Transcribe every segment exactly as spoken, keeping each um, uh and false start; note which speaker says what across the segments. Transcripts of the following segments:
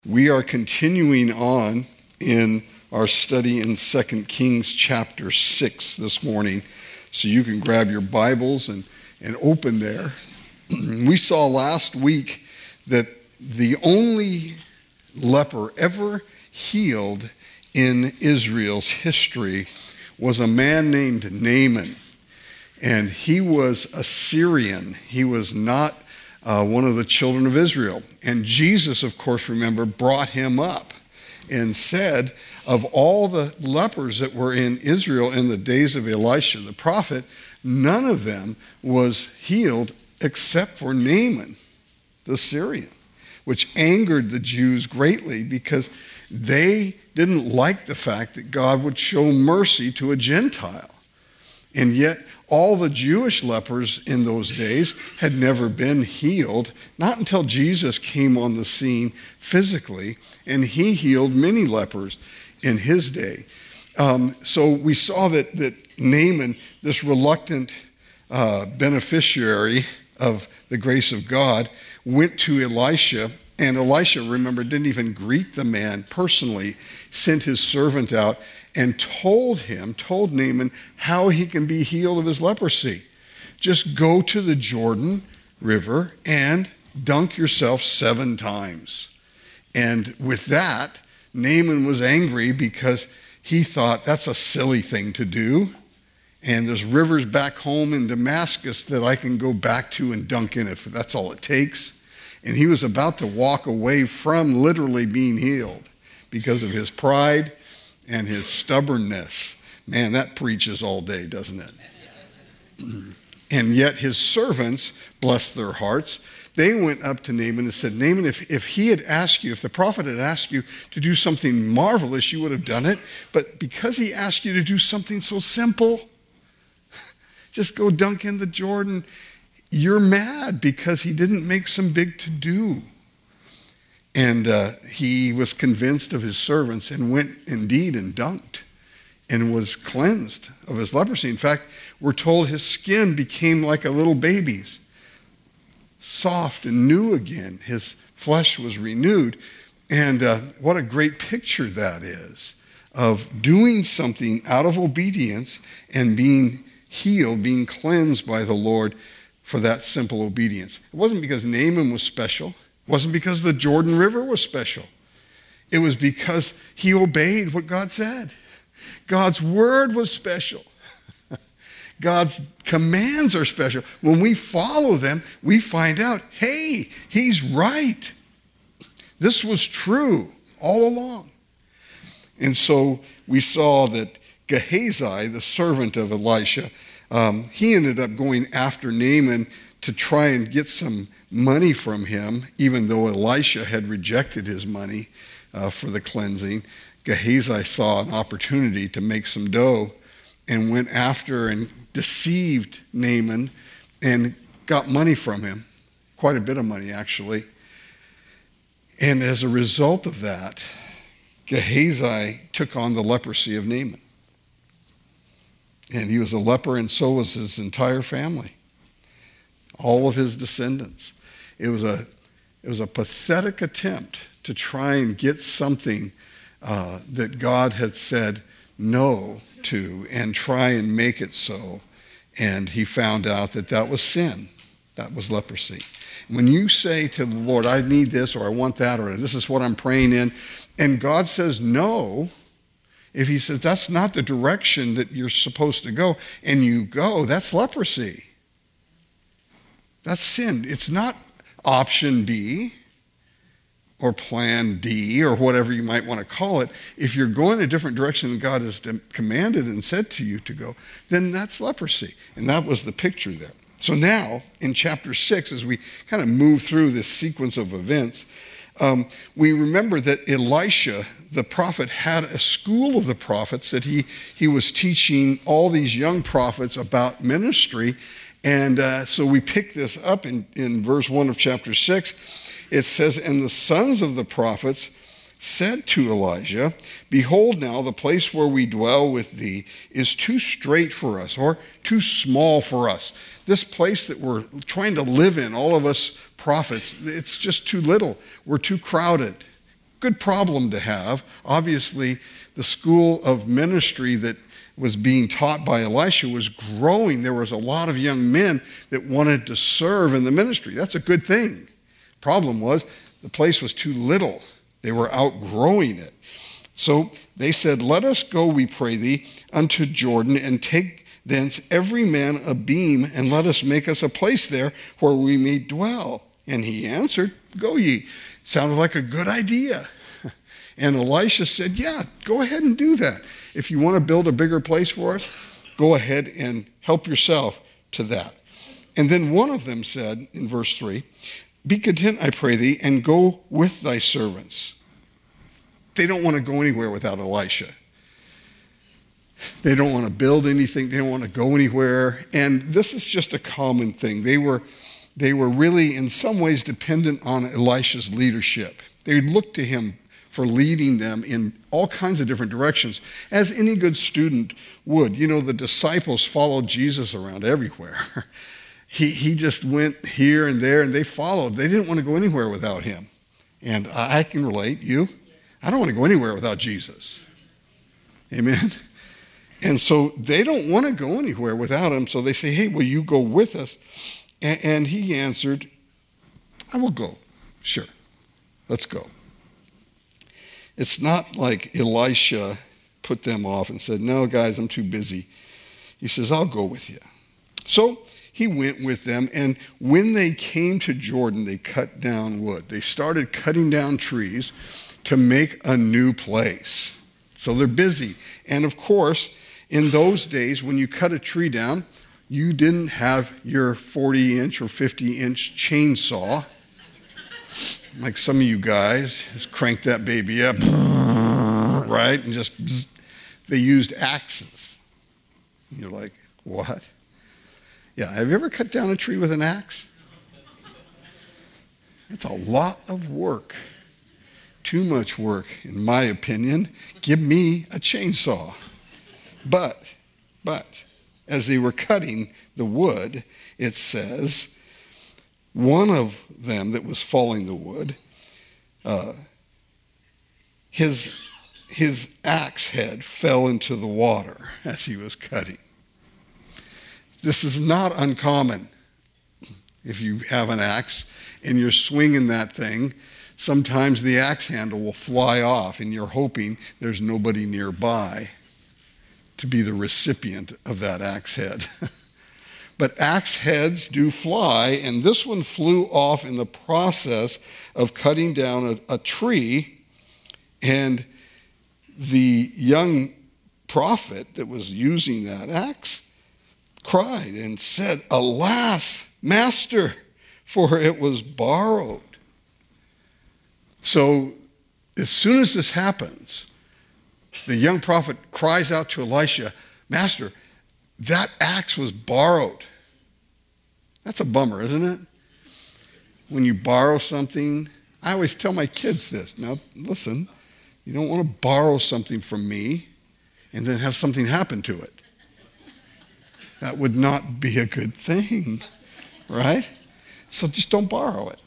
Speaker 1: We are continuing on in our study in Second Kings chapter six this morning. So you can grab your Bibles and, and open there. We saw last week that the only leper ever healed in Israel's history was a man named Naaman. And he was a Syrian. He was not Uh, one of the children of Israel. And Jesus, of course, remember, brought him up and said, of all the lepers that were in Israel in the days of Elisha the prophet, none of them was healed except for Naaman, the Syrian, which angered the Jews greatly because they didn't like the fact that God would show mercy to a Gentile. And yet, all the Jewish lepers in those days had never been healed, not until Jesus came on the scene physically, and he healed many lepers in his day. Um, so we saw that, that Naaman, this reluctant uh, beneficiary of the grace of God, went to Elisha, and Elisha, remember, didn't even greet the man personally, sent his servant out and told him, told Naaman, how he can be healed of his leprosy. Just go to the Jordan River and dunk yourself seven times. And with that, Naaman was angry because he thought that's a silly thing to do. And there's rivers back home in Damascus that I can go back to and dunk in if that's all it takes. And he was about to walk away from literally being healed because of his pride and his stubbornness. Man, that preaches all day, doesn't it? And yet his servants, bless their hearts, they went up to Naaman and said, Naaman, if, if he had asked you, if the prophet had asked you to do something marvelous, you would have done it. But because he asked you to do something so simple, just go dunk in the Jordan, you're mad because he didn't make some big to-do. And uh, he was convinced of his servants and went indeed and dunked and was cleansed of his leprosy. In fact, we're told his skin became like a little baby's, soft and new again. His flesh was renewed. And uh, what a great picture that is of doing something out of obedience and being healed, being cleansed by the Lord for that simple obedience. It wasn't because Naaman was special. It wasn't because the Jordan River was special. It was because he obeyed what God said. God's word was special. God's commands are special. When we follow them, we find out, hey, he's right. This was true all along. And so we saw that Gehazi, the servant of Elisha, um, he ended up going after Naaman to try and get some money from him, even though Elisha had rejected his money uh, for the cleansing. Gehazi saw an opportunity to make some dough and went after and deceived Naaman and got money from him, quite a bit of money actually. And as a result of that, Gehazi took on the leprosy of Naaman. And he was a leper, and so was his entire family, all of his descendants. It was a, it was a pathetic attempt to try and get something uh, that God had said no to and try and make it so. And he found out that that was sin. That was leprosy. When you say to the Lord, I need this, or I want that, or this is what I'm praying in, and God says no, if he says that's not the direction that you're supposed to go, and you go, that's leprosy. That's sin. It's not option B or plan D or whatever you might want to call it. If you're going a different direction than God has commanded and said to you to go, then that's leprosy. And that was the picture there. So now, in chapter six, as we kind of move through this sequence of events, um, we remember that Elisha, the prophet, had a school of the prophets that he, he was teaching all these young prophets about ministry. And uh, so we pick this up in, in verse one of chapter six. It says, and the sons of the prophets said to Elijah, behold now, the place where we dwell with thee is too strait for us, or too small for us. This place that we're trying to live in, all of us prophets, it's just too little. We're too crowded. good problem to have. Obviously, the school of ministry that was being taught by Elisha was growing. There was a lot of young men that wanted to serve in the ministry. That's a good thing. Problem was, the place was too little. They were outgrowing it. So they said, let us go, we pray thee, unto Jordan, and take thence every man a beam, and let us make us a place there where we may dwell. And he answered, go ye. Sounded like a good idea. And Elisha said, yeah, go ahead and do that. If you want to build a bigger place for us, go ahead and help yourself to that. And then one of them said in verse three, be content, I pray thee, and go with thy servants. They don't want to go anywhere without Elisha. They don't want to build anything. They don't want to go anywhere. And this is just a common thing. They were, they were really in some ways dependent on Elisha's leadership. They looked to him for leading them in all kinds of different directions, as any good student would. You know, the disciples followed Jesus around everywhere. He, he just went here and there, and they followed. They didn't want to go anywhere without him. And I can relate, you? I don't want to go anywhere without Jesus. Amen? And so they don't want to go anywhere without him, so they say, hey, will you go with us? And, and he answered, I will go. Sure, let's go. It's not like Elisha put them off and said, no, guys, I'm too busy. He says, I'll go with you. So he went with them, and when they came to Jordan, they cut down wood. They started cutting down trees to make a new place. So they're busy. And of course, in those days, when you cut a tree down, you didn't have your forty inch or fifty inch chainsaw. Like some of you guys, just crank that baby up, right? And just, they used axes. And you're like, what? Yeah, have you ever cut down a tree with an axe? It's a lot of work. Too much work, in my opinion. Give me a chainsaw. But, but, as they were cutting the wood, it says, one of them that was falling the wood, uh, his, his axe head fell into the water as he was cutting. This is not uncommon. If you have an axe and you're swinging that thing, sometimes the axe handle will fly off and you're hoping there's nobody nearby to be the recipient of that axe head. But axe heads do fly, and this one flew off in the process of cutting down a, a tree, and the young prophet that was using that axe cried and said, alas, master, for it was borrowed. So as soon as this happens, the young prophet cries out to Elisha, Master, that axe was borrowed. That's a bummer, isn't it? When you borrow something, I always tell my kids this. Now, listen, you don't want to borrow something from me and then have something happen to it. That would not be a good thing, right? So just don't borrow it.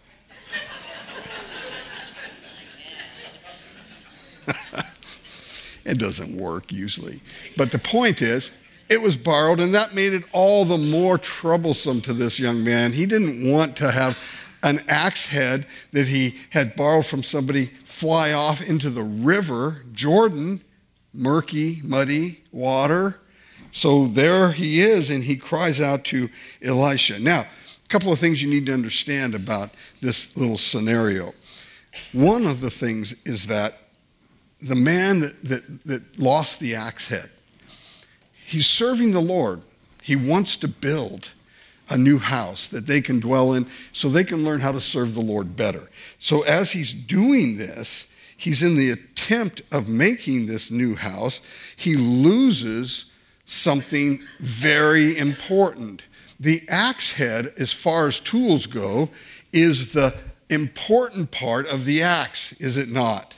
Speaker 1: It doesn't work usually. But the point is, it was borrowed, and that made it all the more troublesome to this young man. He didn't want to have an axe head that he had borrowed from somebody fly off into the river, Jordan, murky, muddy water. So there he is, and he cries out to Elisha. Now, a couple of things you need to understand about this little scenario. One of the things is that the man that, that, that lost the axe head, he's serving the Lord. He wants to build a new house that they can dwell in so they can learn how to serve the Lord better. So as he's doing this, he's in the attempt of making this new house, he loses something very important. The axe head, as far as tools go, is the important part of the axe, is it not?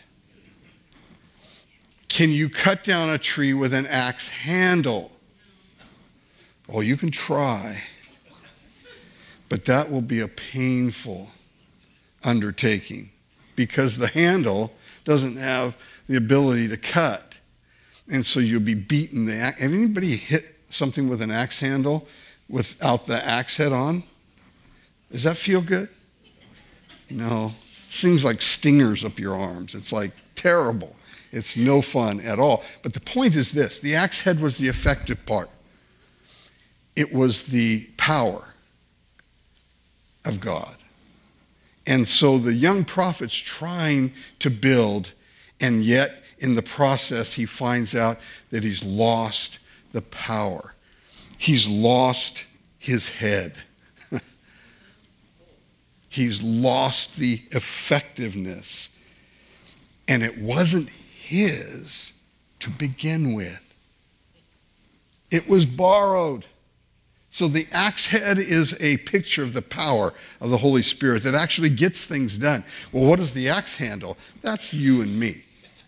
Speaker 1: Can you cut down a tree with an axe handle? Oh, you can try, but that will be a painful undertaking because the handle doesn't have the ability to cut. And so you'll be beating the axe. Have anybody hit something with an axe handle without the axe head on? Does that feel good? No. Things like stingers up your arms. It's like terrible. It's no fun at all. But the point is this: the axe head was the effective part. It was the power of God. And so the young prophet's trying to build, and yet in the process he finds out that he's lost the power. He's lost his head. He's lost the effectiveness. And it wasn't his to begin with. It was borrowed. So the axe head is a picture of the power of the Holy Spirit that actually gets things done. Well, what is the axe handle? That's you and me.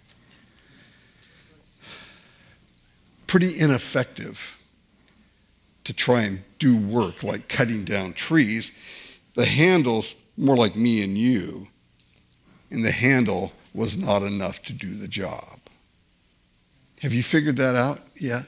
Speaker 1: Pretty ineffective to try and do work like cutting down trees. The handle's more like me and you, and the handle was not enough to do the job. Have you figured that out yet?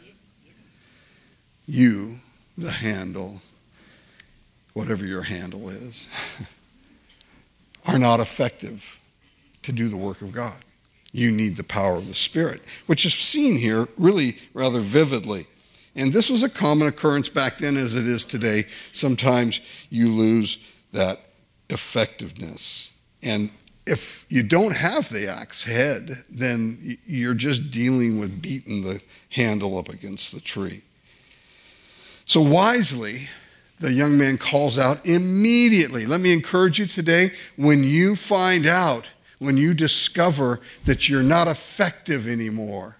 Speaker 1: You, the handle, whatever your handle is, are not effective to do the work of God. You need the power of the Spirit, which is seen here really rather vividly. And this was a common occurrence back then as it is today. Sometimes you lose that effectiveness. And if you don't have the axe head, then you're just dealing with beating the handle up against the tree. So wisely, the young man calls out immediately. Let me encourage you today, when you find out, when you discover that you're not effective anymore,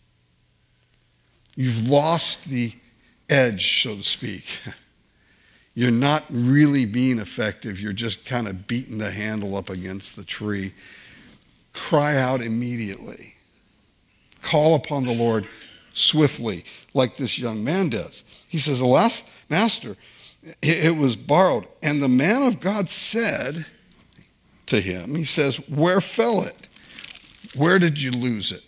Speaker 1: you've lost the edge, so to speak. You're not really being effective. You're just kind of beating the handle up against the tree. Cry out immediately. Call upon the Lord swiftly, like this young man does. He says, alas, master, it was borrowed. And the man of God said to him, he says, where fell it? Where did you lose it?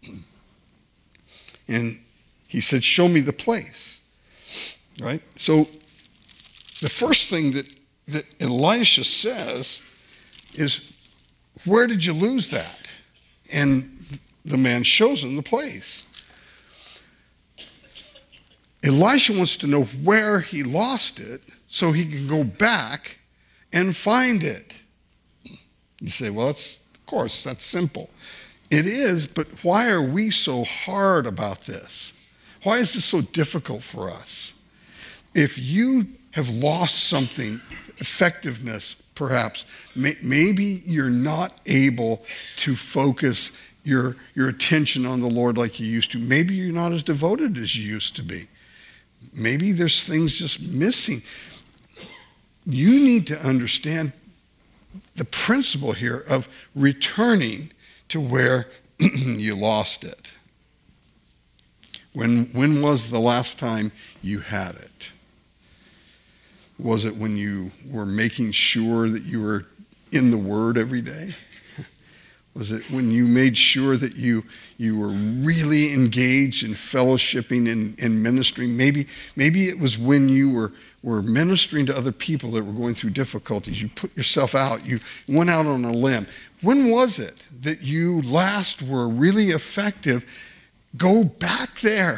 Speaker 1: And he said, show me the place. Right? So the first thing that, that Elisha says is, where did you lose that? And the man shows him the place. Elisha wants to know where he lost it so he can go back and find it. You say, well, that's, of course, that's simple. It is, but why are we so hard about this? Why is this so difficult for us? If you have lost something, effectiveness perhaps, may, maybe you're not able to focus your, your attention on the Lord like you used to. Maybe you're not as devoted as you used to be. Maybe there's things just missing. You need to understand the principle here of returning to where you lost it. When, when was the last time you had it? Was it when you were making sure that you were in the Word every day? Was it when you made sure that you, you were really engaged in fellowshipping and, and ministering? Maybe, maybe it was when you were, were ministering to other people that were going through difficulties. You put yourself out. You went out on a limb. When was it that you last were really effective? Go back there.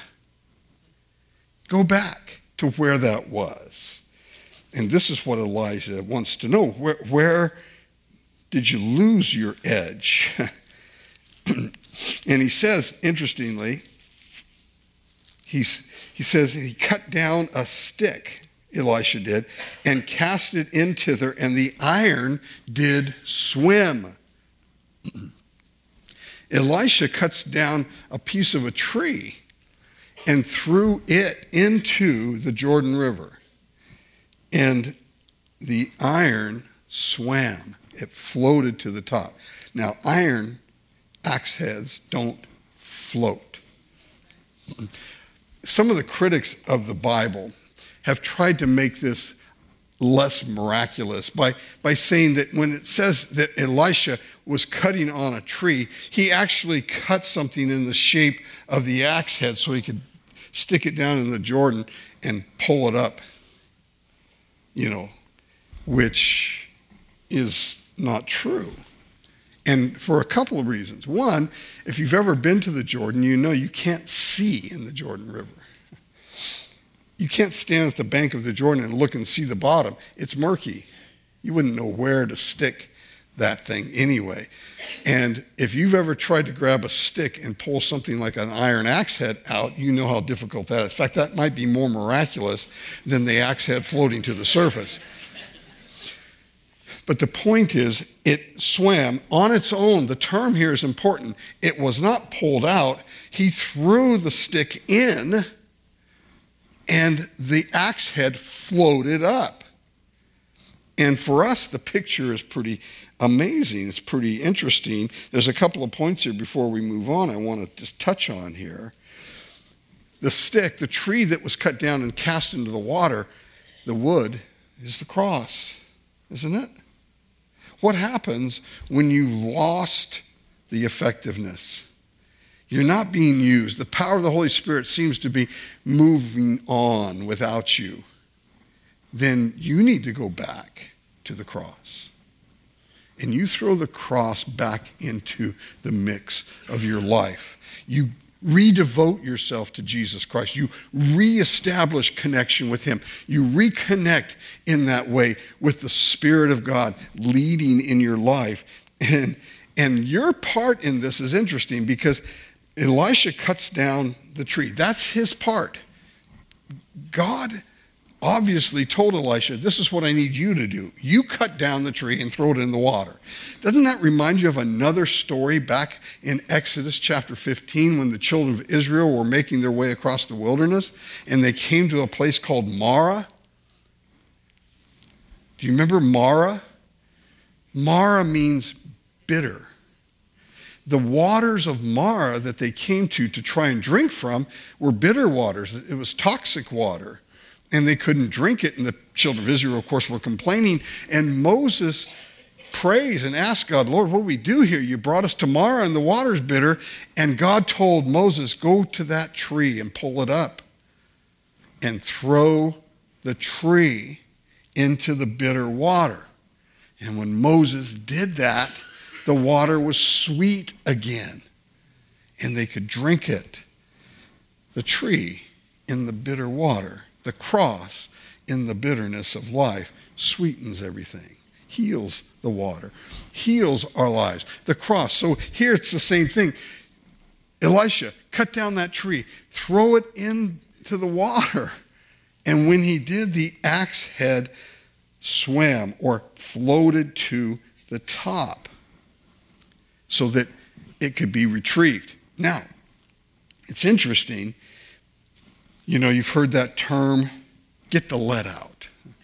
Speaker 1: Go back to where that was. And this is what Elijah wants to know. Where, where did you lose your edge? And he says, interestingly, he's, he says he cut down a stick, Elisha did, and cast it into there, and the iron did swim. Elisha cuts down a piece of a tree and threw it into the Jordan River. And the iron swam. It floated to the top. Now, iron axe heads don't float. Some of the critics of the Bible have tried to make this less miraculous by, by saying that when it says that Elisha was cutting on a tree, he actually cut something in the shape of the axe head so he could stick it down in the Jordan and pull it up, you know, which is not true. And for a couple of reasons. One, if you've ever been to the Jordan, you know you can't see in the Jordan River. You can't stand at the bank of the Jordan and look and see the bottom. It's murky. You wouldn't know where to stick that thing anyway. And if you've ever tried to grab a stick and pull something like an iron axe head out, you know how difficult that is. In fact, that might be more miraculous than the axe head floating to the surface. But the point is, it swam on its own. The term here is important. It was not pulled out. He threw the stick in, and the axe head floated up. And for us, the picture is pretty amazing. It's pretty interesting. There's a couple of points here before we move on I want to just touch on here. The stick, the tree that was cut down and cast into the water, the wood, is the cross, isn't it? What happens when you lost the effectiveness? You're not being used. The power of the Holy Spirit seems to be moving on without you. Then you need to go back to the cross. And you throw the cross back into the mix of your life. You redevote yourself to Jesus Christ. You reestablish connection with him. You reconnect in that way with the Spirit of God leading in your life. And, and your part in this is interesting because Elisha cuts down the tree. That's his part. God obviously told Elisha, this is what I need you to do. You cut down the tree and throw it in the water. Doesn't that remind you of another story back in Exodus chapter fifteen when the children of Israel were making their way across the wilderness and they came to a place called Marah? Do you remember Marah? Marah means bitter. The waters of Marah that they came to to try and drink from were bitter waters. It was toxic water. And they couldn't drink it. And the children of Israel, of course, were complaining. And Moses prays and asks God, Lord, what do we do here? You brought us to Marah and the water's bitter. And God told Moses, go to that tree and pull it up and throw the tree into the bitter water. And when Moses did that, the water was sweet again. And they could drink it. The tree in the bitter water. The cross in the bitterness of life sweetens everything, heals the water, heals our lives. The cross. So here it's the same thing. Elisha, cut down that tree, throw it into the water. And when he did, the axe head swam or floated to the top so that it could be retrieved. Now, it's interesting. You know, you've heard that term, get the lead out.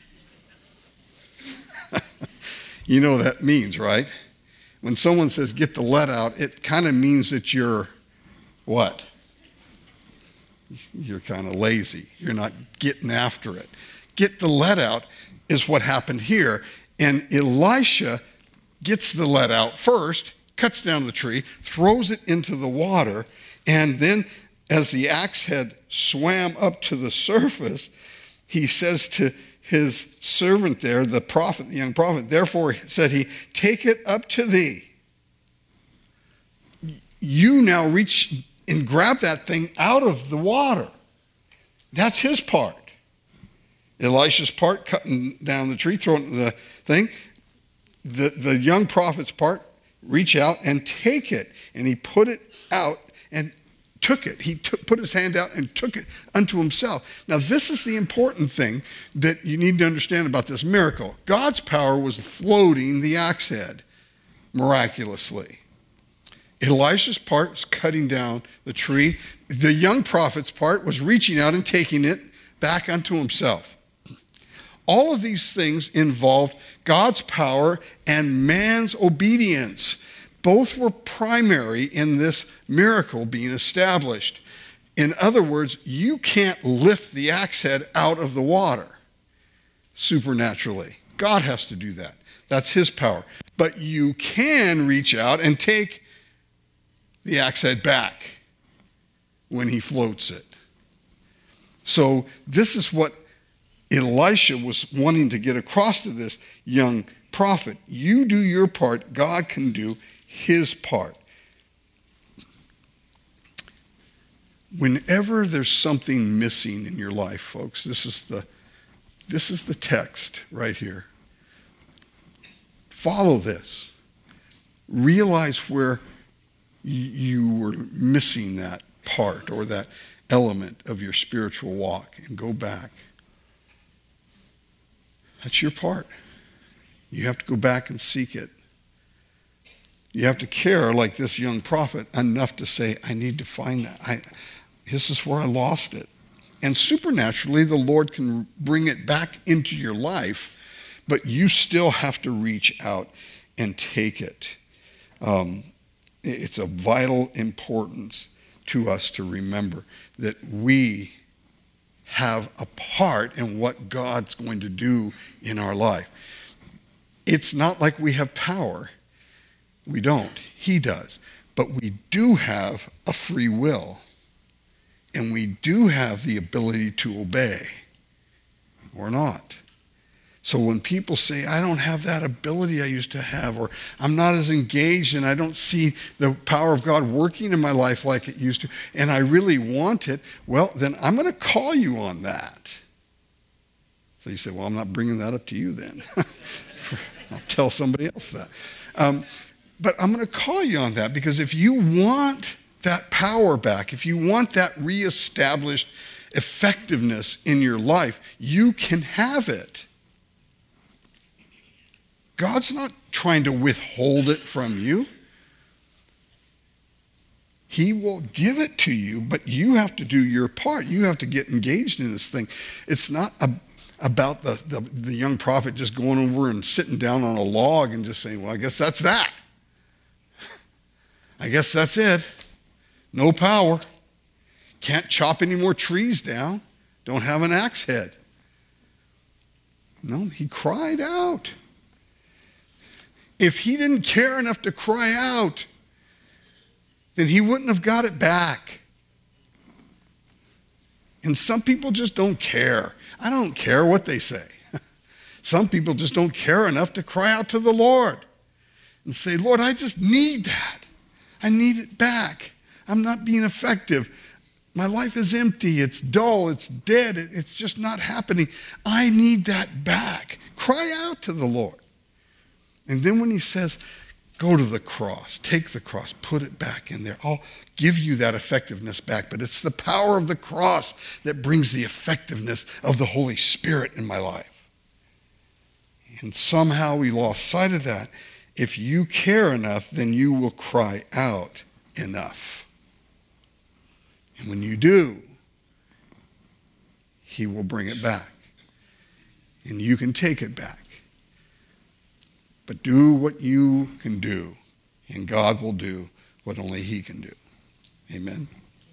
Speaker 1: You know what that means, right? When someone says get the lead out, it kind of means that you're what? You're kind of lazy. You're not getting after it. Get the lead out is what happened here. And Elisha gets the lead out first, cuts down the tree, throws it into the water, and then as the axe head swam up to the surface, he says to his servant there, the prophet, the young prophet, therefore said he, take it up to thee. You now reach and grab that thing out of the water. That's his part. Elisha's part, cutting down the tree, throwing the thing. The, the young prophet's part, reach out and take it. And he put it out and took it. He took, put his hand out and took it unto himself. Now, this is the important thing that you need to understand about this miracle. God's power was floating the axe head miraculously. Elisha's part was cutting down the tree. The young prophet's part was reaching out and taking it back unto himself. All of these things involved God's power and man's obedience. Both were primary in this miracle being established. In other words, you can't lift the axe head out of the water. supernaturally. God has to do that. That's his power. But you can reach out and take the axe head back when he floats it. So this is what Elisha was wanting to get across to this young prophet. You do your part, God can do his part. Whenever there's something missing in your life, folks, this is the this is the text right here. Follow this. Realize where you were missing that part or that element of your spiritual walk and go back. That's your part. You have to go back and seek it. You have to care, like this young prophet, enough to say, I need to find that. I, this is where I lost it. And supernaturally, the Lord can bring it back into your life, but you still have to reach out and take it. Um, it's of vital importance to us to remember that we have a part in what God's going to do in our life. It's not like we have power. We don't. He does. But we do have a free will. And we do have the ability to obey or not. So when people say, I don't have that ability I used to have, or I'm not as engaged and I don't see the power of God working in my life like it used to, and I really want it, well, then I'm going to call you on that. So you say, well, I'm not bringing that up to you then. I'll tell somebody else that. Um, but I'm going to call you on that, because if you want that power back, if you want that reestablished effectiveness in your life, you can have it. God's not trying to withhold it from you. He will give it to you, but you have to do your part. You have to get engaged in this thing. It's not a, about the, the, the young prophet just going over and sitting down on a log and just saying, well, I guess that's that. I guess that's it. No power. Can't chop any more trees down. Don't have an axe head. No, he cried out. If he didn't care enough to cry out, then he wouldn't have got it back. And some people just don't care. I don't care what they say. Some people just don't care enough to cry out to the Lord and say, Lord, I just need that. I need it back. I'm not being effective. My life is empty. It's dull. It's dead. It's just not happening. I need that back. Cry out to the Lord. And then when he says, go to the cross, take the cross, put it back in there, I'll give you that effectiveness back. But it's the power of the cross that brings the effectiveness of the Holy Spirit in my life. And somehow we lost sight of that. If you care enough, then you will cry out enough. And when you do, he will bring it back. And you can take it back. But do what you can do, and God will do what only he can do. Amen.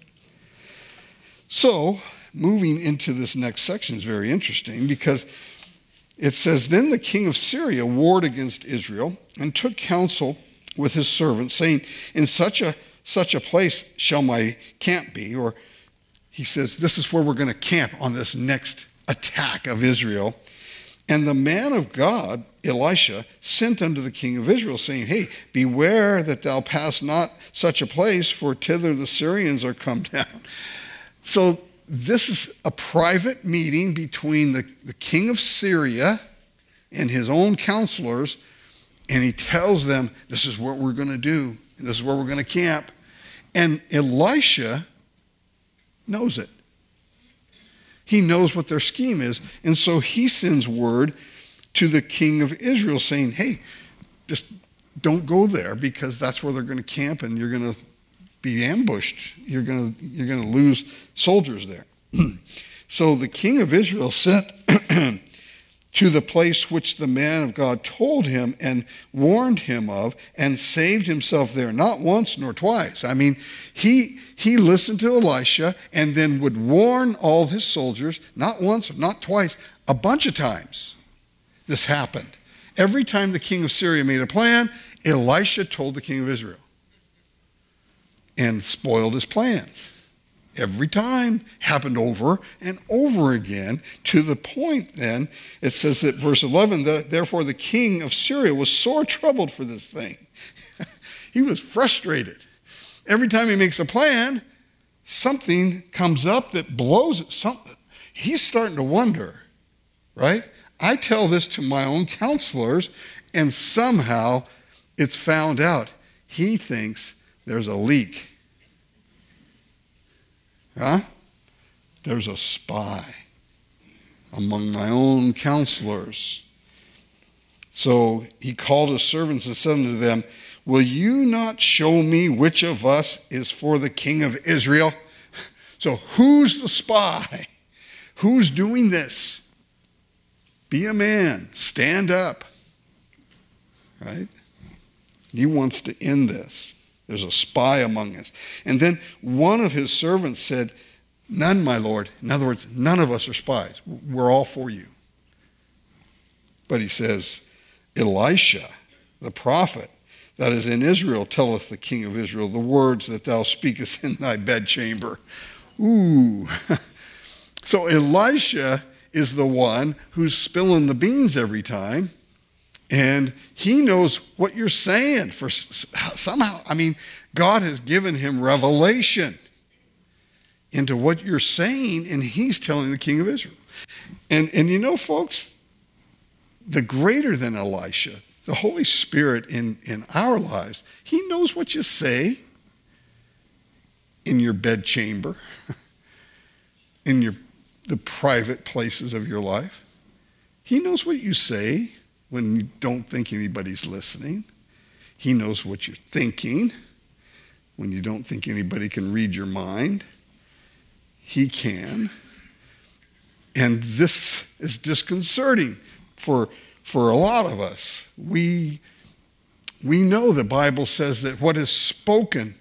Speaker 1: So, moving into this next section is very interesting, because it says, then the king of Syria warred against Israel and took counsel with his servants, saying, in such a such a place shall my camp be. Or he says, this is where we're going to camp on this next attack of Israel. And the man of God, Elisha, sent unto the king of Israel, saying, hey, beware that thou pass not such a place, for thither the Syrians are come down. So this is a private meeting between the, the king of Syria and his own counselors, and he tells them, this is what we're going to do, and this is where we're going to camp. And Elisha knows it. He knows what their scheme is, and so he sends word to the king of Israel saying, hey, just don't go there, because that's where they're going to camp, and you're going to be ambushed. You're going to, you're going to lose soldiers there. So the king of Israel sent to the place which the man of God told him and warned him of, and saved himself there, not once nor twice. I mean, he he listened to Elisha and then would warn all his soldiers, not once, not twice. A bunch of times this happened. Every time the king of Syria made a plan, Elisha told the king of Israel and spoiled his plans. Every time. Happened over and over again, to the point then, it says that verse eleven, the, therefore the king of Syria was sore troubled for this thing. He was frustrated. Every time he makes a plan, something comes up that blows it. Some, he's starting to wonder, right? I tell this to my own counselors, and somehow it's found out. He thinks there's a leak. Huh? There's a spy among my own counselors. So he called his servants and said unto them, will you not show me which of us is for the king of Israel? So who's the spy? Who's doing this? Be a man. Stand up. Right? He wants to end this. There's a spy among us. And then one of his servants said, none, my lord. In other words, none of us are spies. We're all for you. But he says, Elisha, the prophet, that is in Israel, telleth the king of Israel the words that thou speakest in thy bedchamber. Ooh. So Elisha is the one who's spilling the beans every time. And he knows what you're saying. For somehow, I mean, God has given him revelation into what you're saying, and he's telling the king of Israel. And, and you know, folks, the greater than Elisha, the Holy Spirit in, in our lives, he knows what you say in your bedchamber, in your the private places of your life. He knows what you say when you don't think anybody's listening. He knows what you're thinking when you don't think anybody can read your mind. He can. And this is disconcerting for, for a lot of us. We, we know the Bible says that what is spoken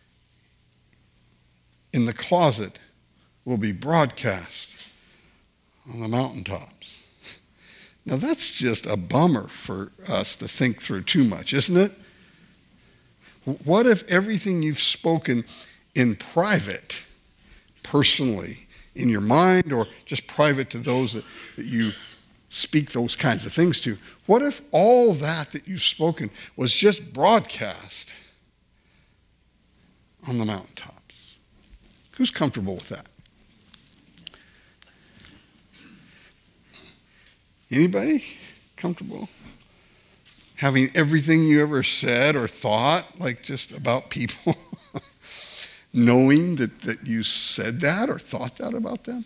Speaker 1: in the closet will be broadcast on the mountaintops. Now that's just a bummer for us to think through too much, isn't it? What if everything you've spoken in private, personally, in your mind, or just private to those that, that you speak those kinds of things to, what if all that that you've spoken was just broadcast on the mountaintops? Who's comfortable with that? Anybody comfortable? Having everything you ever said or thought, like just about people, knowing that, that you said that or thought that about them?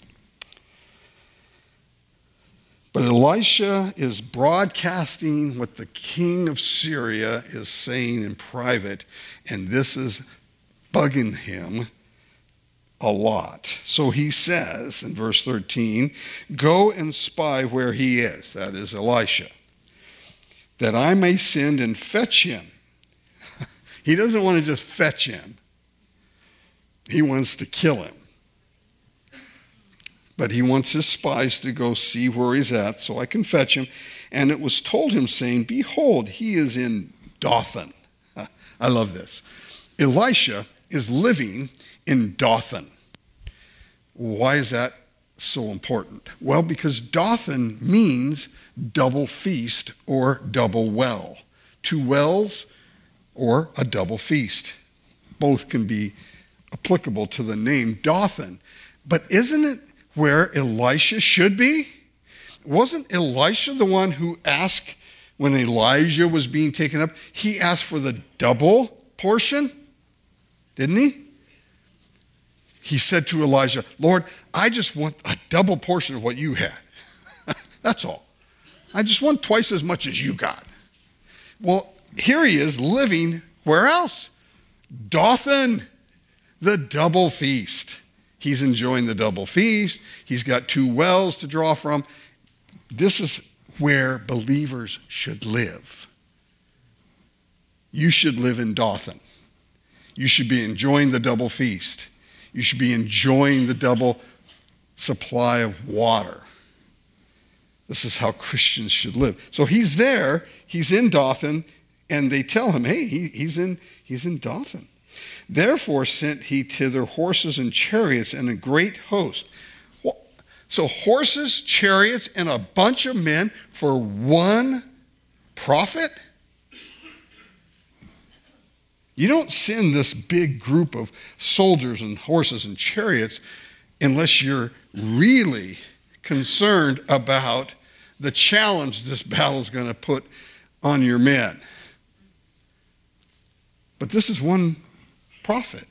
Speaker 1: But Elisha is broadcasting what the king of Syria is saying in private, and this is bugging him a lot. So he says in verse thirteen, go and spy where he is, that is Elisha, that I may send and fetch him. He doesn't want to just fetch him. He wants to kill him. But he wants his spies to go see where he's at so I can fetch him. And it was told him, saying, behold, he is in Dothan. I love this. Elisha is living in Dothan. Why is that so important? Well, because Dothan means double feast or double well. Two wells or a double feast. Both can be applicable to the name Dothan. But isn't it where Elisha should be? Wasn't Elisha the one who asked when Elijah was being taken up? He asked for the double portion, didn't he? He said to Elijah, Lord, I just want a double portion of what you had. That's all. I just want twice as much as you got. Well, here he is living, where else? Dothan, the double feast. He's enjoying the double feast. He's got two wells to draw from. This is where believers should live. You should live in Dothan. You should be enjoying the double feast. You should be enjoying the double supply of water. This is how Christians should live. So he's there, he's in Dothan, and they tell him, hey, he, he's in he's in Dothan. Therefore sent he thither horses and chariots and a great host. So horses, chariots, and a bunch of men for one prophet? You don't send this big group of soldiers and horses and chariots unless you're really concerned about the challenge this battle is going to put on your men. But this is one prophet.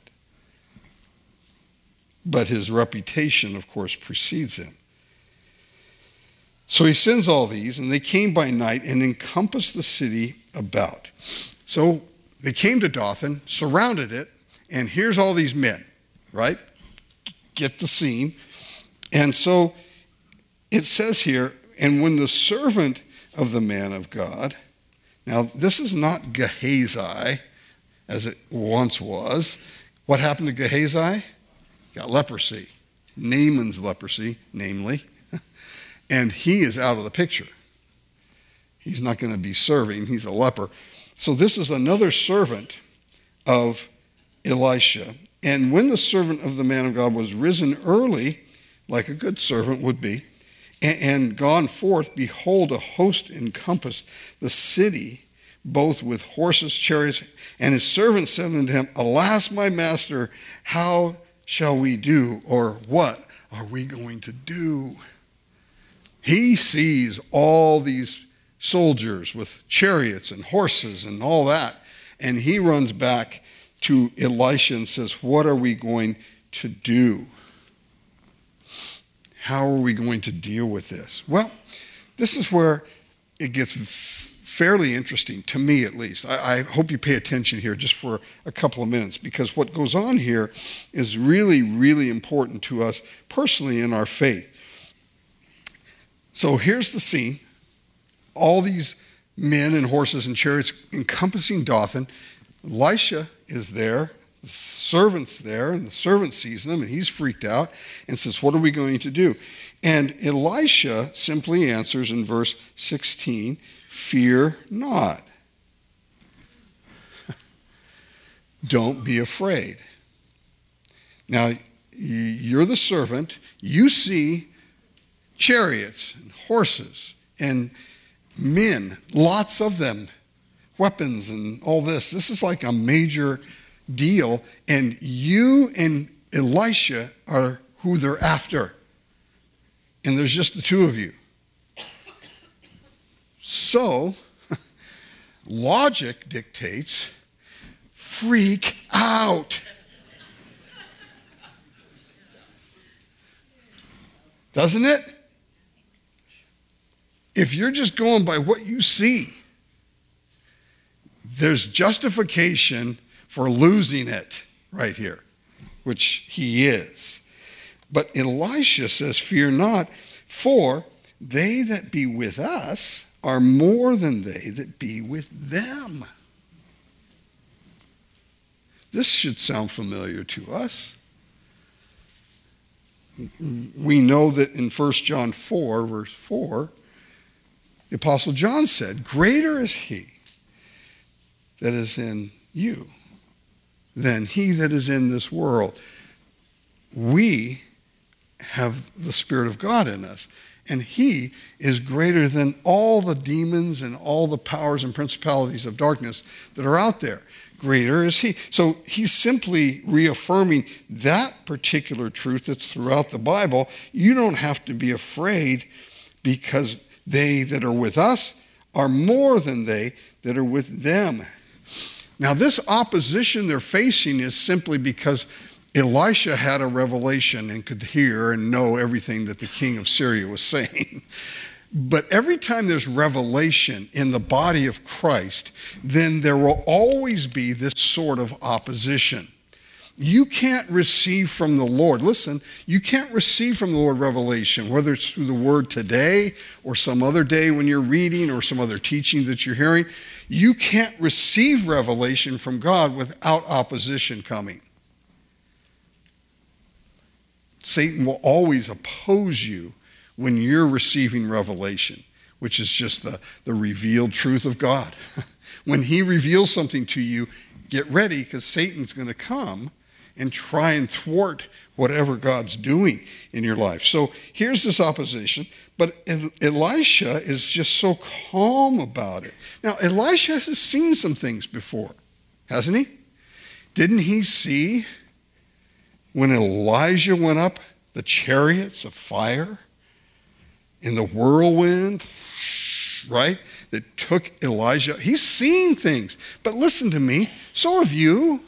Speaker 1: But his reputation, of course, precedes him. So he sends all these, and they came by night and encompassed the city about. So they came to Dothan, surrounded it, and here's all these men, right? Get the scene. And so it says here, and when the servant of the man of God, now this is not Gehazi, as it once was. What happened to Gehazi? Got leprosy, Naaman's leprosy, namely, and he is out of the picture. He's not going to be serving, he's a leper. So this is another servant of Elisha. And when the servant of the man of God was risen early, like a good servant would be, and, and gone forth, behold, a host encompassed the city, both with horses, chariots, and his servant said unto him, Alas, my master, how shall we do, or what are we going to do? He sees all these soldiers with chariots and horses and all that, and he runs back to Elisha and says, what are we going to do? How are we going to deal with this? Well, this is where it gets fairly interesting, to me at least. I, I hope you pay attention here just for a couple of minutes, because what goes on here is really, really important to us personally in our faith. So here's the scene. All these men and horses and chariots encompassing Dothan. Elisha is there, the servant's there, and the servant sees them, and he's freaked out and says, what are we going to do? And Elisha simply answers in verse sixteen, fear not. Don't be afraid. Now, you're the servant. You see chariots and horses and men, lots of them, weapons and all this. This is like a major deal. And you and Elisha are who they're after. And there's just the two of you. So, logic dictates, freak out. Doesn't it? If you're just going by what you see, there's justification for losing it right here, which he is. But Elisha says, fear not, for they that be with us are more than they that be with them. This should sound familiar to us. We know that in First John four, verse four, the Apostle John said, greater is he that is in you than he that is in this world. We have the Spirit of God in us, and he is greater than all the demons and all the powers and principalities of darkness that are out there. Greater is he. So he's simply reaffirming that particular truth that's throughout the Bible. You don't have to be afraid, because they that are with us are more than they that are with them. Now, this opposition they're facing is simply because Elisha had a revelation and could hear and know everything that the king of Syria was saying. But every time there's revelation in the body of Christ, then there will always be this sort of opposition. You can't receive from the Lord, listen, you can't receive from the Lord revelation, whether it's through the word today or some other day when you're reading or some other teaching that you're hearing. You can't receive revelation from God without opposition coming. Satan will always oppose you when you're receiving revelation, which is just the, the revealed truth of God. When he reveals something to you, get ready, because Satan's going to come and try and thwart whatever God's doing in your life. So here's this opposition, but Elisha is just so calm about it. Now, Elisha has seen some things before, hasn't he? Didn't he see when Elijah went up the chariots of fire in the whirlwind, right, that took Elijah? He's seen things. But listen to me, so have you.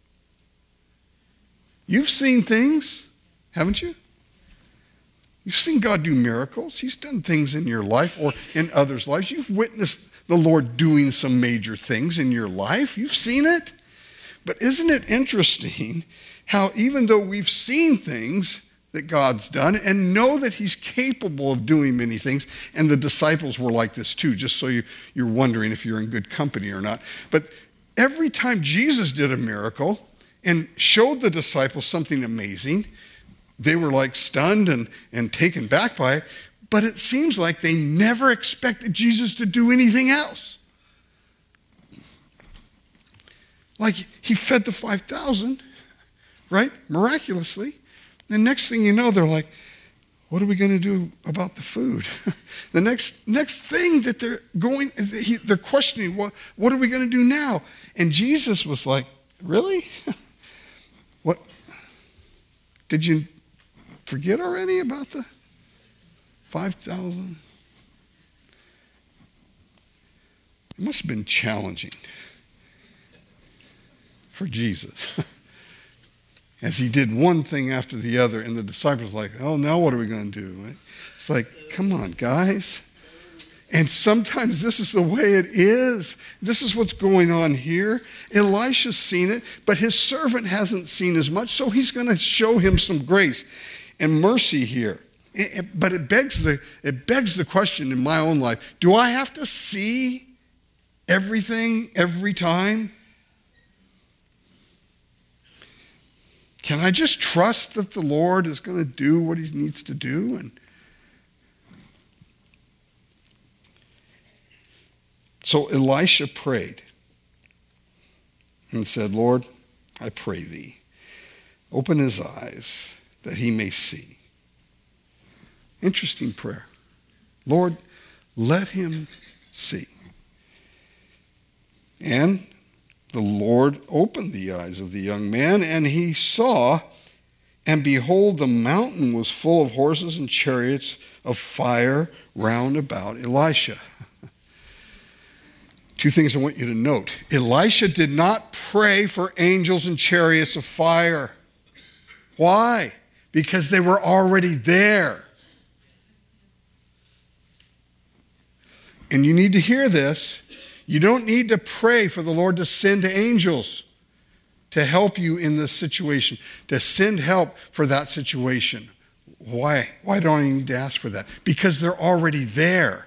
Speaker 1: You've seen things, haven't you? You've seen God do miracles. He's done things in your life or in others' lives. You've witnessed the Lord doing some major things in your life. You've seen it. But isn't it interesting how even though we've seen things that God's done and know that he's capable of doing many things, and the disciples were like this too, just so you, you're wondering if you're in good company or not. But every time Jesus did a miracle and showed the disciples something amazing, they were like stunned and, and taken back by it. But it seems like they never expected Jesus to do anything else. Like he fed the five thousand, right? Miraculously. The next thing you know, they're like, what are we going to do about the food? the next next thing that they're going, they're questioning, what, what are we going to do now? And Jesus was like, really? What? Did you forget already about the five thousand? It must have been challenging for Jesus. As he did one thing after the other, and the disciples were like, oh, now what are we going to do? Right? It's like, come on, guys. And sometimes this is the way it is. This is what's going on here. Elisha's seen it, but his servant hasn't seen as much, so he's going to show him some grace and mercy here. But it begs the, it begs the question in my own life, do I have to see everything every time? Can I just trust that the Lord is going to do what he needs to do? And so Elisha prayed and said, Lord, I pray thee, open his eyes that he may see. Interesting prayer. Lord, let him see. And the Lord opened the eyes of the young man, and he saw, and behold, the mountain was full of horses and chariots of fire round about Elisha. Two things I want you to note. Elisha did not pray for angels and chariots of fire. Why? Because they were already there. And you need to hear this. You don't need to pray for the Lord to send angels to help you in this situation, to send help for that situation. Why? Why don't I need to ask for that? Because they're already there.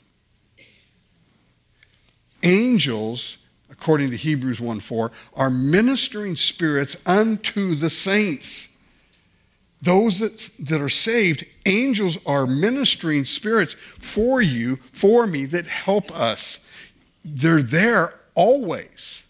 Speaker 1: Angels, according to Hebrews one four, are ministering spirits unto the saints. Those that, that are saved, angels are ministering spirits for you, for me, that help us. They're there always.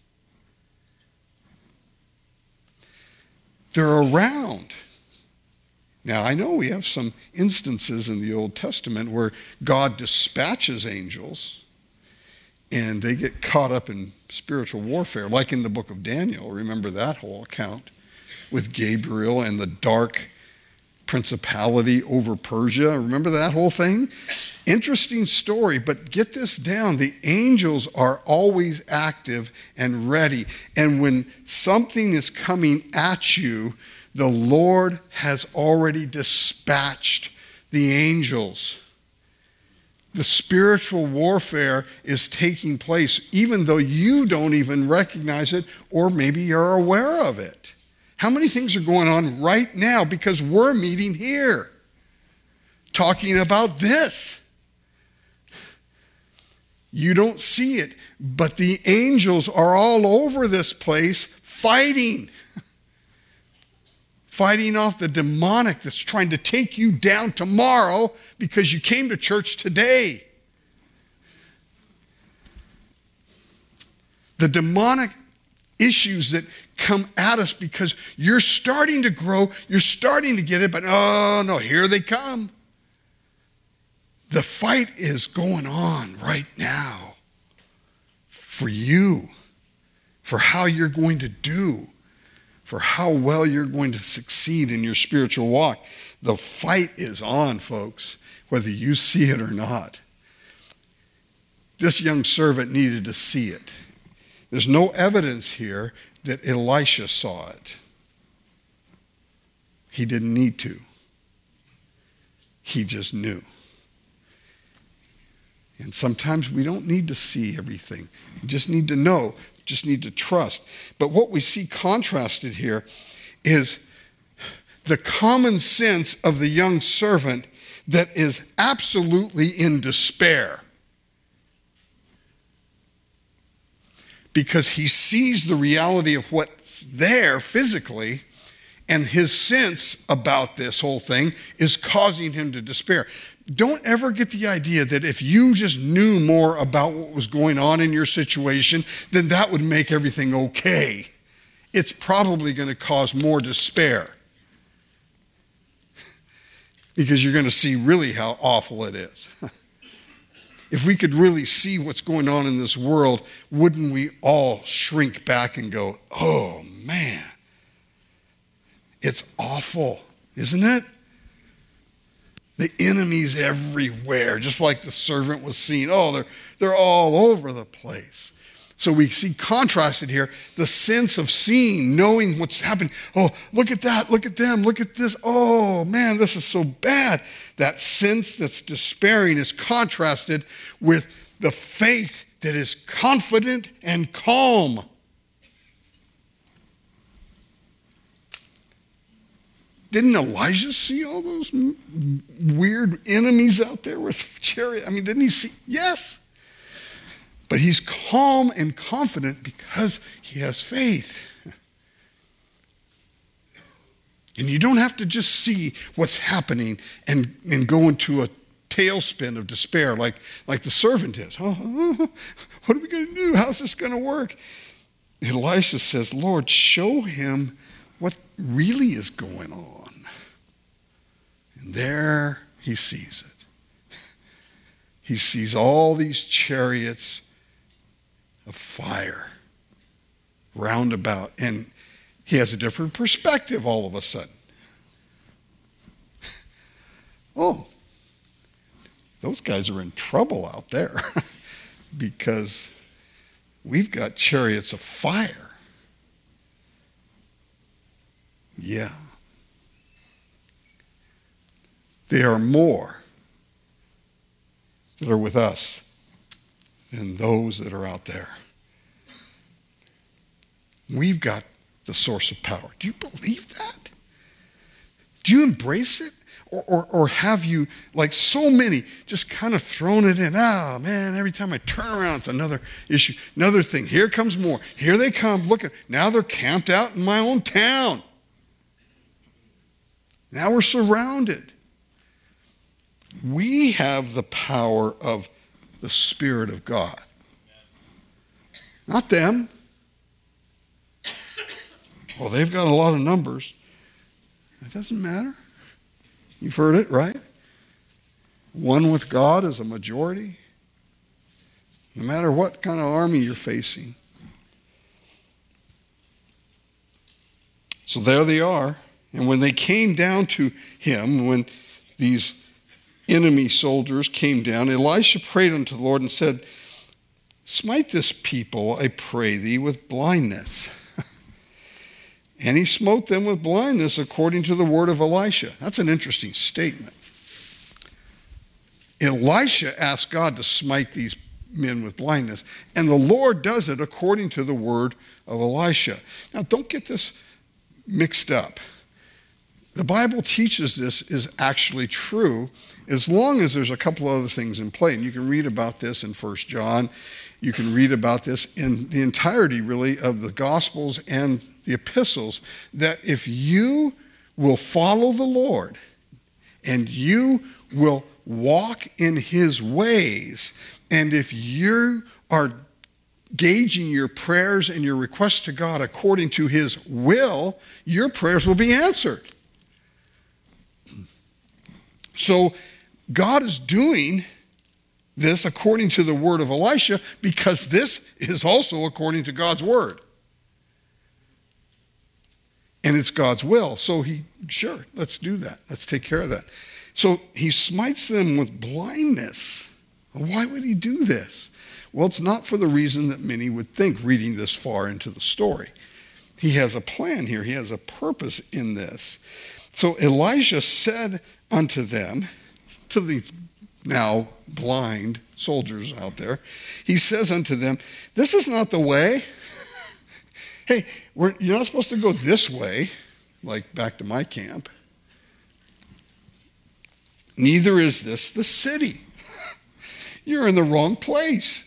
Speaker 1: They're around. Now, I know we have some instances in the Old Testament where God dispatches angels and they get caught up in spiritual warfare, like in the book of Daniel. Remember that whole account with Gabriel and the dark principality over Persia. Remember that whole thing? Interesting story, but get this down. The angels are always active and ready. And when something is coming at you, the Lord has already dispatched the angels. The spiritual warfare is taking place, even though you don't even recognize it, or maybe you're aware of it. How many things are going on right now because we're meeting here talking about this? You don't see it, but the angels are all over this place fighting. fighting off the demonic that's trying to take you down tomorrow because you came to church today. The demonic issues that come at us because you're starting to grow, you're starting to get it, but oh no, here they come. The fight is going on right now for you, for how you're going to do, for how well you're going to succeed in your spiritual walk. The fight is on, folks, whether you see it or not. This young servant needed to see it. There's no evidence here that Elisha saw it. He didn't need to. He just knew. And sometimes we don't need to see everything. We just need to know, just need to trust. But what we see contrasted here is the common sense of the young servant that is absolutely in despair. Because he sees the reality of what's there physically, and his sense about this whole thing is causing him to despair. Don't ever get the idea that if you just knew more about what was going on in your situation, then that would make everything okay. It's probably going to cause more despair. Because you're going to see really how awful it is. If we could really see what's going on in this world, wouldn't we all shrink back and go, oh man, it's awful, isn't it? The enemy's everywhere, just like the servant was seeing. Oh, they're, they're all over the place. So we see contrasted here the sense of seeing, knowing what's happening. Oh, look at that, look at them, look at this. Oh, man, this is so bad. That sense that's despairing is contrasted with the faith that is confident and calm. Didn't Elijah see all those weird enemies out there with chariots? I mean, didn't he see? Yes. But he's calm and confident because he has faith. And you don't have to just see what's happening and, and go into a tailspin of despair like, like the servant is. Oh, oh, what are we going to do? How's this going to work? Elisha says, Lord, show him what really is going on. And there he sees it. He sees all these chariots of fire round about, and he has a different perspective all of a sudden. Oh, those guys are in trouble out there because we've got chariots of fire. Yeah. There are more that are with us than those that are out there. We've got the source of power. Do you believe that? Do you embrace it? Or, or, or have you, like so many, just kind of thrown it in? Oh, man, every time I turn around, it's another issue, another thing. Here comes more. Here they come. Look, at now they're camped out in my own town. Now we're surrounded. We have the power of the Spirit of God. Not them. Well, they've got a lot of numbers. It doesn't matter. You've heard it, right? One with God is a majority. No matter what kind of army you're facing. So there they are. And when they came down to him, when these enemy soldiers came down, Elisha prayed unto the Lord and said, smite this people, I pray thee, with blindness. And he smote them with blindness according to the word of Elisha. That's an interesting statement. Elisha asked God to smite these men with blindness, and the Lord does it according to the word of Elisha. Now, don't get this mixed up. The Bible teaches this is actually true as long as there's a couple other things in play. And you can read about this in First John. You can read about this in the entirety, really, of the Gospels and the epistles, that if you will follow the Lord and you will walk in his ways, and if you are gauging your prayers and your requests to God according to his will, your prayers will be answered. So God is doing this according to the word of Elisha because this is also according to God's word. And it's God's will. So he, sure, let's do that. Let's take care of that. So he smites them with blindness. Why would he do this? Well, it's not for the reason that many would think reading this far into the story. He has a plan here. He has a purpose in this. So Elijah said unto them, to these now blind soldiers out there, he says unto them, this is not the way. Hey, we're, you're not supposed to go this way, like back to my camp. Neither is this the city. You're in the wrong place.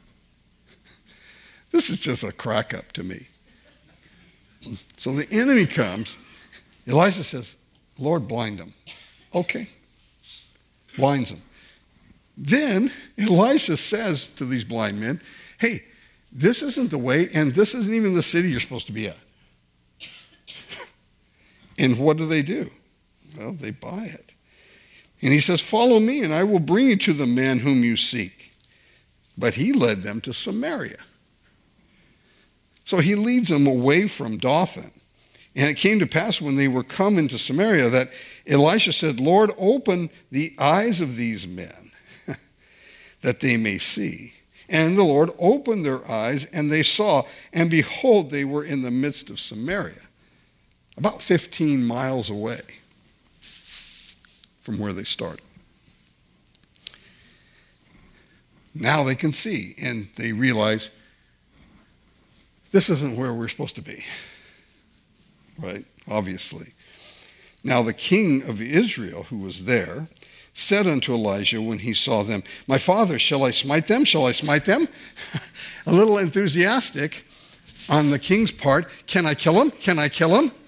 Speaker 1: This is just a crack up to me. So the enemy comes. Elijah says, Lord, blind them. Okay. Blinds them. Then Elisha says to these blind men, hey, this isn't the way, and this isn't even the city you're supposed to be at. And what do they do? Well, they buy it. And he says, follow me, and I will bring you to the man whom you seek. But he led them to Samaria. So he leads them away from Dothan. And it came to pass when they were come into Samaria that Elisha said, Lord, open the eyes of these men that they may see. And the Lord opened their eyes, and they saw, and behold, they were in the midst of Samaria, about fifteen miles away from where they started. Now they can see, and they realize this isn't where we're supposed to be, right? Obviously. Now the king of Israel, who was there, said unto Elijah when he saw them, my father, shall I smite them? Shall I smite them? A little enthusiastic on the king's part. Can I kill him? Can I kill him?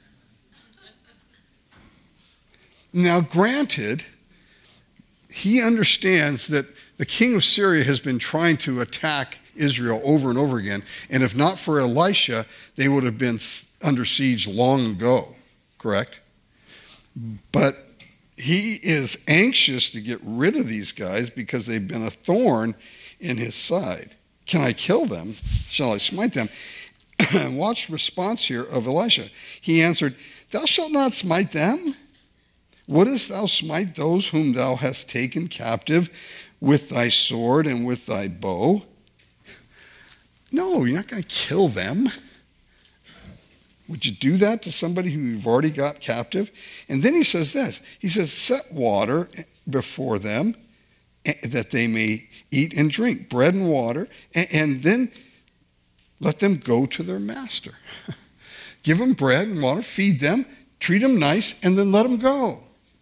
Speaker 1: Now, granted, he understands that the king of Syria has been trying to attack Israel over and over again, and if not for Elisha, they would have been under siege long ago, correct? But he is anxious to get rid of these guys because they've been a thorn in his side. Can I kill them? Shall I smite them? Watch the response here of Elisha. He answered, thou shalt not smite them. Wouldest thou smite those whom thou hast taken captive with thy sword and with thy bow? No, you're not going to kill them. Would you do that to somebody who you've already got captive? And then he says this. He says, set water before them that they may eat and drink, bread and water, and then let them go to their master. Give them bread and water, feed them, treat them nice, and then let them go.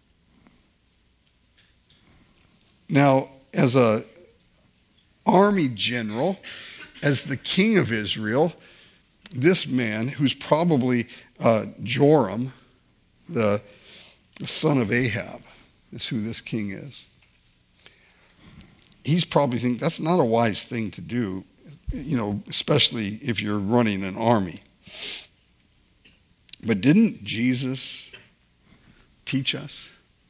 Speaker 1: Now, as a army general, as the king of Israel, this man, who's probably uh, Joram, the, the son of Ahab, is who this king is. He's probably thinking that's not a wise thing to do, you know, especially if you're running an army. But didn't Jesus teach us?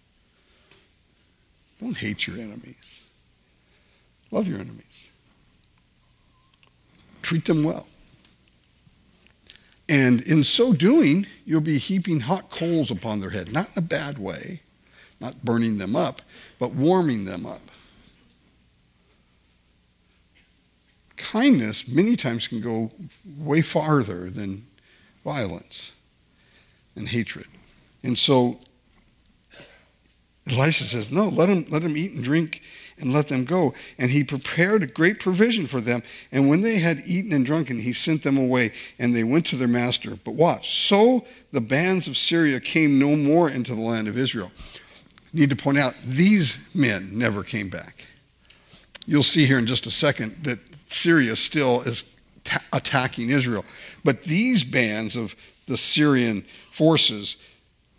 Speaker 1: Don't hate your enemies. Love your enemies. Treat them well. And in so doing, you'll be heaping hot coals upon their head. Not in a bad way, not burning them up, but warming them up. Kindness many times can go way farther than violence and hatred. And so Elisha says, no, let them, let them eat and drink and let them go. And he prepared a great provision for them. And when they had eaten and drunken, he sent them away, and they went to their master. But watch, so the bands of Syria came no more into the land of Israel. I need to point out, these men never came back. You'll see here in just a second that Syria still is ta- attacking Israel. But these bands of the Syrian forces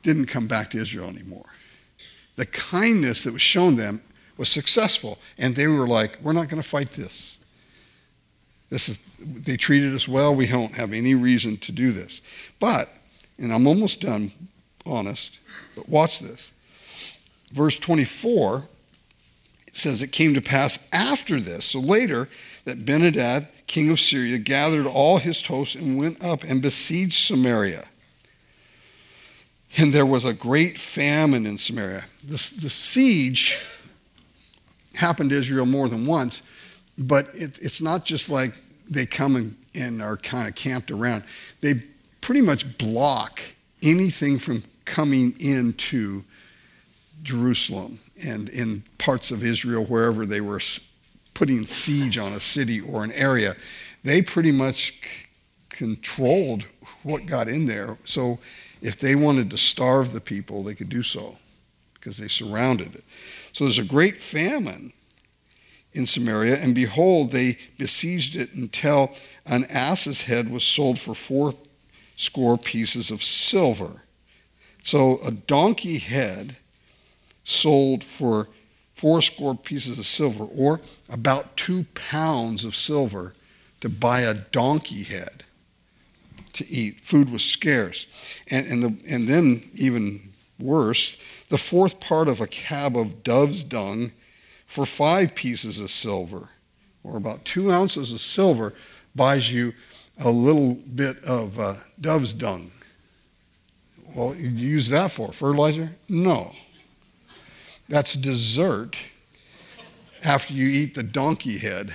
Speaker 1: didn't come back to Israel anymore. The kindness that was shown them was successful, and they were like, we're not going to fight this. This is, they treated us well. We don't have any reason to do this. But, and I'm almost done, honest, but watch this. Verse twenty-four, it says, it came to pass after this, so later, that Ben-Hadad, king of Syria, gathered all his hosts and went up and besieged Samaria. And there was a great famine in Samaria. The, the siege happened to Israel more than once, but it, it's not just like they come and, and are kind of camped around. They pretty much block anything from coming into Jerusalem and in parts of Israel, wherever they were putting siege on a city or an area. They pretty much c- controlled what got in there. So if they wanted to starve the people, they could do so because they surrounded it. So there's a great famine in Samaria, and behold, they besieged it until an ass's head was sold for four score pieces of silver. So a donkey head sold for four score pieces of silver, or about two pounds of silver to buy a donkey head to eat. Food was scarce. And, and, the, and then, even worse, the fourth part of a cab of dove's dung for five pieces of silver, or about two ounces of silver, buys you a little bit of uh, dove's dung. Well, you use that for fertilizer? No. That's dessert after you eat the donkey head.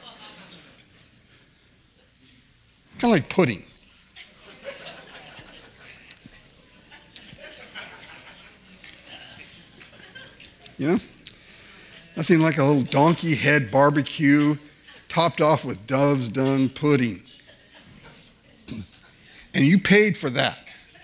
Speaker 1: Kind of like pudding. You know? Nothing like a little donkey head barbecue topped off with dove's dung pudding. And you paid for that.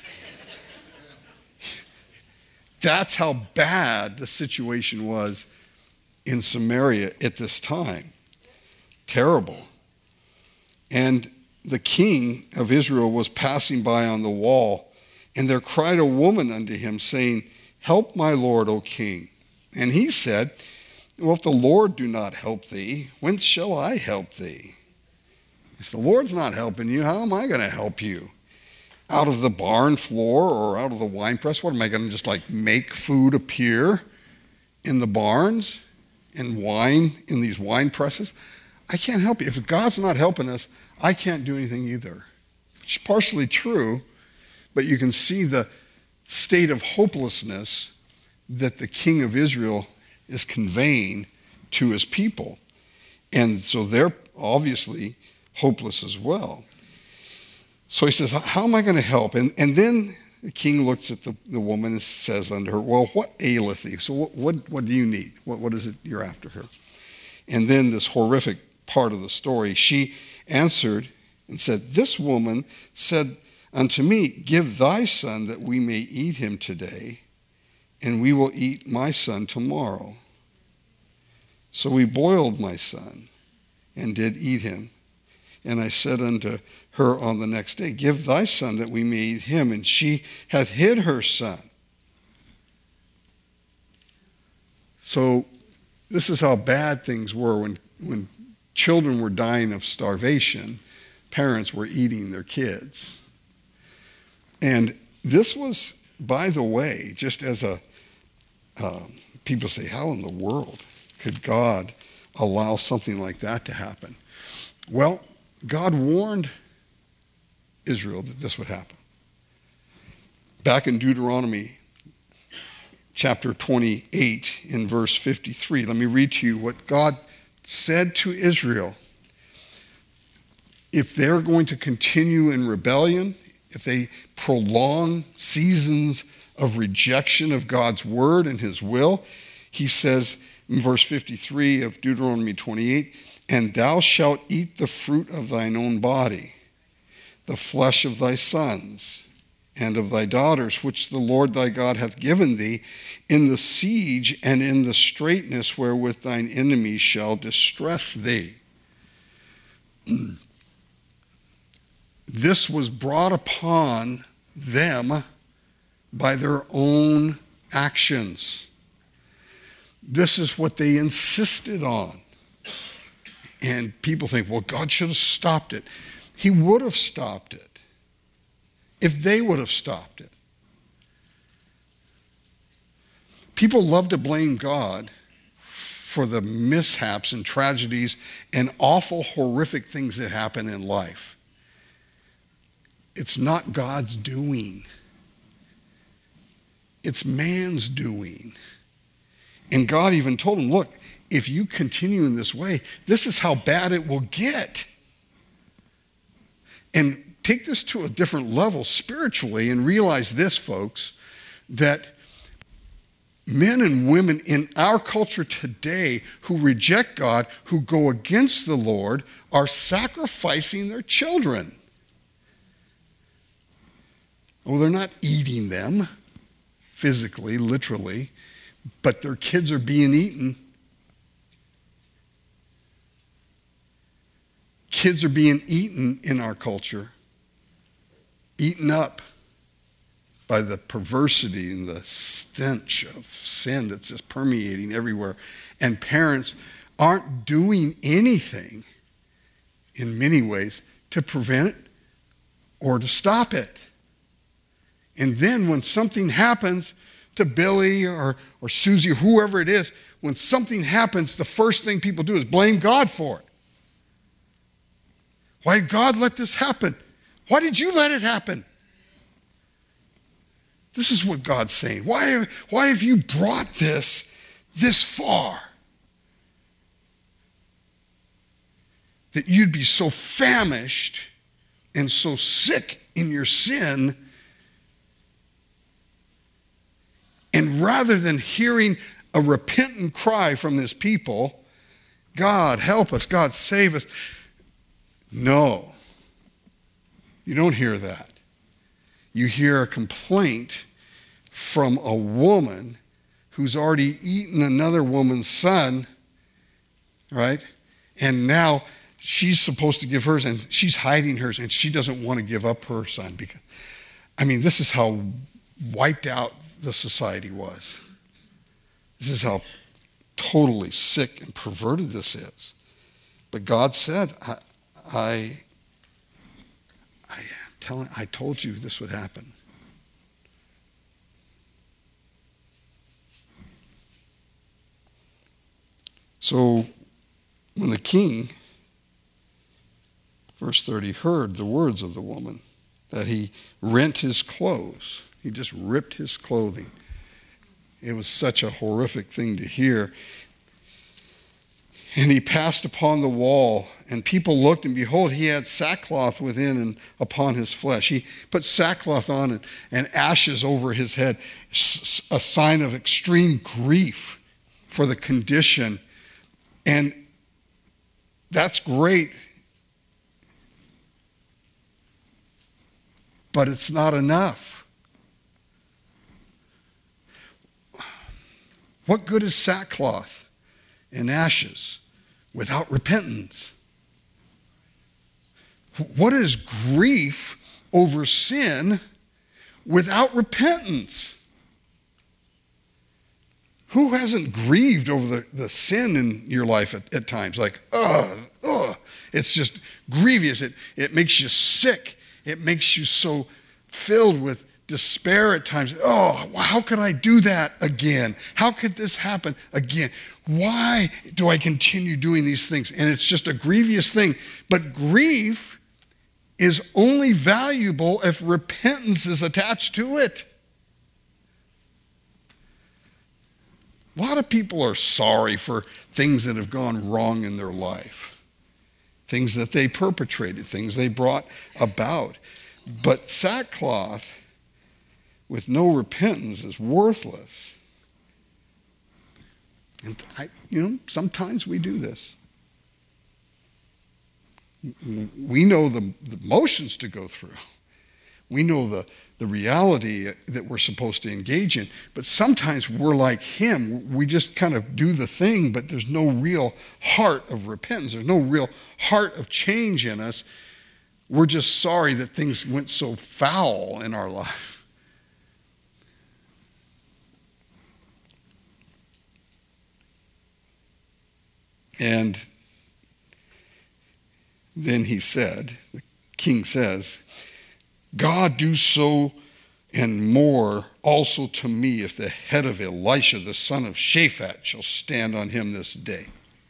Speaker 1: That's how bad the situation was in Samaria at this time. Terrible. And the king of Israel was passing by on the wall, and there cried a woman unto him, saying, Help my lord, O king. And he said, Well, if the Lord do not help thee, whence shall I help thee? If the Lord's not helping you, how am I going to help you? Out of the barn floor or out of the wine press? What am I going to just like make food appear in the barns and wine in these wine presses? I can't help you. If God's not helping us, I can't do anything either. It's partially true, but you can see the state of hopelessness that the king of Israel is conveying to his people. And so they're obviously hopeless as well. So he says, how am I going to help? And, and then the king looks at the, the woman and says unto her, well, what aileth thee? So what, what, what do you need? What, what is it you're after her? And then this horrific part of the story, she answered and said, This woman said unto me, Give thy son that we may eat him today, and we will eat my son tomorrow. So we boiled my son and did eat him. And I said unto her on the next day, Give thy son that we may eat him. And she hath hid her son. So this is how bad things were when, when children were dying of starvation. Parents were eating their kids. And this was, by the way, just as a, um, people say, how in the world could God allow something like that to happen? Well, God warned Israel that this would happen. Back in Deuteronomy chapter twenty-eight in verse fifty-three, let me read to you what God said to Israel. If they're going to continue in rebellion, if they prolong seasons of rejection of God's word and his will, he says in verse fifty-three of Deuteronomy twenty-eight, And thou shalt eat the fruit of thine own body, the flesh of thy sons and of thy daughters, which the Lord thy God hath given thee, in the siege and in the straitness wherewith thine enemies shall distress thee. This was brought upon them by their own actions. This is what they insisted on. And people think, well, God should have stopped it. He would have stopped it if they would have stopped it. People love to blame God for the mishaps and tragedies and awful, horrific things that happen in life. It's not God's doing. It's man's doing. And God even told him, look, if you continue in this way, this is how bad it will get. And take this to a different level spiritually and realize this, folks, that men and women in our culture today who reject God, who go against the Lord, are sacrificing their children. Well, they're not eating them physically, literally, but their kids are being eaten. Kids are being eaten in our culture, eaten up by the perversity and the stench of sin that's just permeating everywhere. And parents aren't doing anything in many ways to prevent it or to stop it. And then when something happens to Billy or, or Susie or whoever it is, when something happens, the first thing people do is blame God for it. Why did God let this happen? Why did you let it happen? This is what God's saying. Why, why have you brought this this far? That you'd be so famished and so sick in your sin. And rather than hearing a repentant cry from this people, God, help us, God, save us. No, you don't hear that. You hear a complaint from a woman who's already eaten another woman's son, right? And now she's supposed to give hers, and she's hiding hers, and she doesn't want to give up her son. Because, I mean, this is how wiped out the society was. This is how totally sick and perverted this is. But God said, I, I, I, telling, I told you this would happen. So when the king, verse thirty, heard the words of the woman, that he rent his clothes. He just ripped his clothing. It was such a horrific thing to hear. And he passed upon the wall, and people looked, and behold, he had sackcloth within and upon his flesh. He put sackcloth on and, and ashes over his head, a sign of extreme grief for the condition. And that's great, but it's not enough. What good is sackcloth and ashes without repentance? What is grief over sin without repentance? Who hasn't grieved over the, the sin in your life at, at times? Like, ugh, ugh. It's just grievous. It, it makes you sick. It makes you so filled with despair at times. Oh, how could I do that again? How could this happen again? Why do I continue doing these things? And it's just a grievous thing. But grief is only valuable if repentance is attached to it. A lot of people are sorry for things that have gone wrong in their life, things that they perpetrated, things they brought about. But sackcloth with no repentance is worthless. And I, you know, sometimes we do this. We know the, the motions to go through. We know the, the reality that we're supposed to engage in. But sometimes we're like him. We just kind of do the thing, but there's no real heart of repentance. There's no real heart of change in us. We're just sorry that things went so foul in our life. And then he said, the king says, God do so and more also to me if the head of Elisha, the son of Shaphat, shall stand on him this day.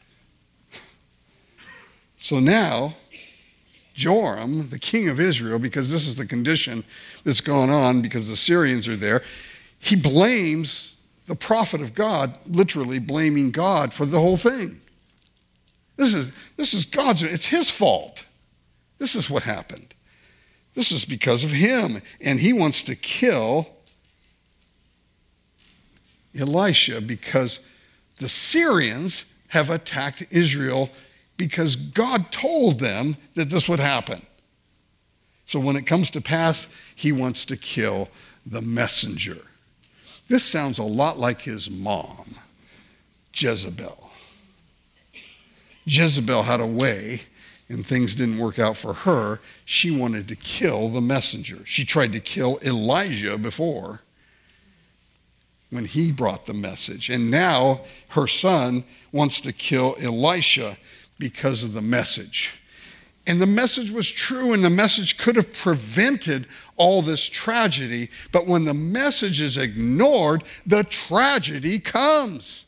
Speaker 1: So now, Joram, the king of Israel, because this is the condition that's gone on because the Syrians are there, he blames the prophet of God, literally blaming God for the whole thing. This is, this is God's, it's his fault. This is what happened. This is because of him. And he wants to kill Elisha because the Syrians have attacked Israel because God told them that this would happen. So when it comes to pass, he wants to kill the messenger. This sounds a lot like his mom, Jezebel. Jezebel had a way, and things didn't work out for her. She wanted to kill the messenger. She tried to kill Elijah before when he brought the message. And now her son wants to kill Elisha because of the message. And the message was true, and the message could have prevented all this tragedy. But when the message is ignored, the tragedy comes.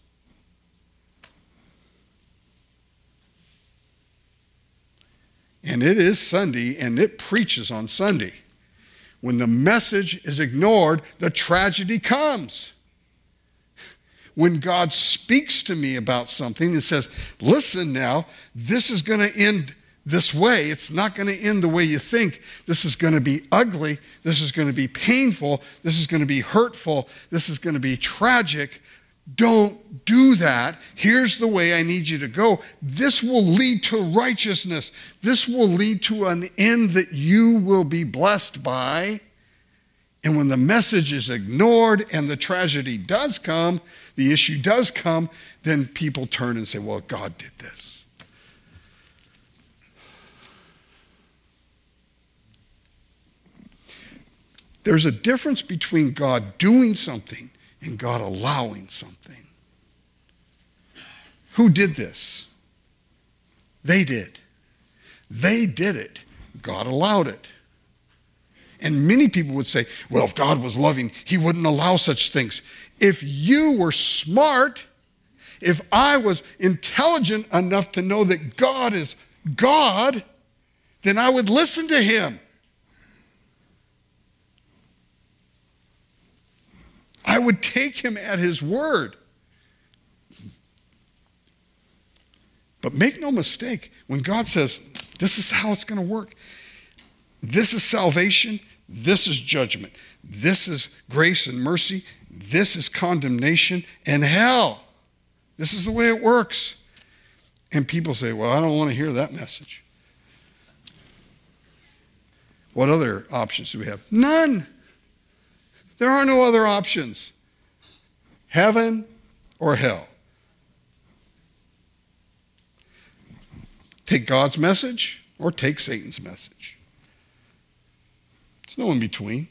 Speaker 1: And it is Sunday, and it preaches on Sunday. When the message is ignored, the tragedy comes. When God speaks to me about something and says, listen now, this is going to end this way. It's not going to end the way you think. This is going to be ugly. This is going to be painful. This is going to be hurtful. This is going to be tragic. Don't do that. Here's the way I need you to go. This will lead to righteousness. This will lead to an end that you will be blessed by. And when the message is ignored and the tragedy does come, the issue does come, then people turn and say, well, God did this. There's a difference between God doing something and God allowing something. Who did this? They did. They did it. God allowed it. And many people would say, well, if God was loving, he wouldn't allow such things. If you were smart, if I was intelligent enough to know that God is God, then I would listen to him. I would take him at his word. But make no mistake, when God says, this is how it's going to work. This is salvation. This is judgment. This is grace and mercy. This is condemnation and hell. This is the way it works. And people say, well, I don't want to hear that message. What other options do we have? None. There are no other options. Heaven or hell. Take God's message or take Satan's message. There's no in between.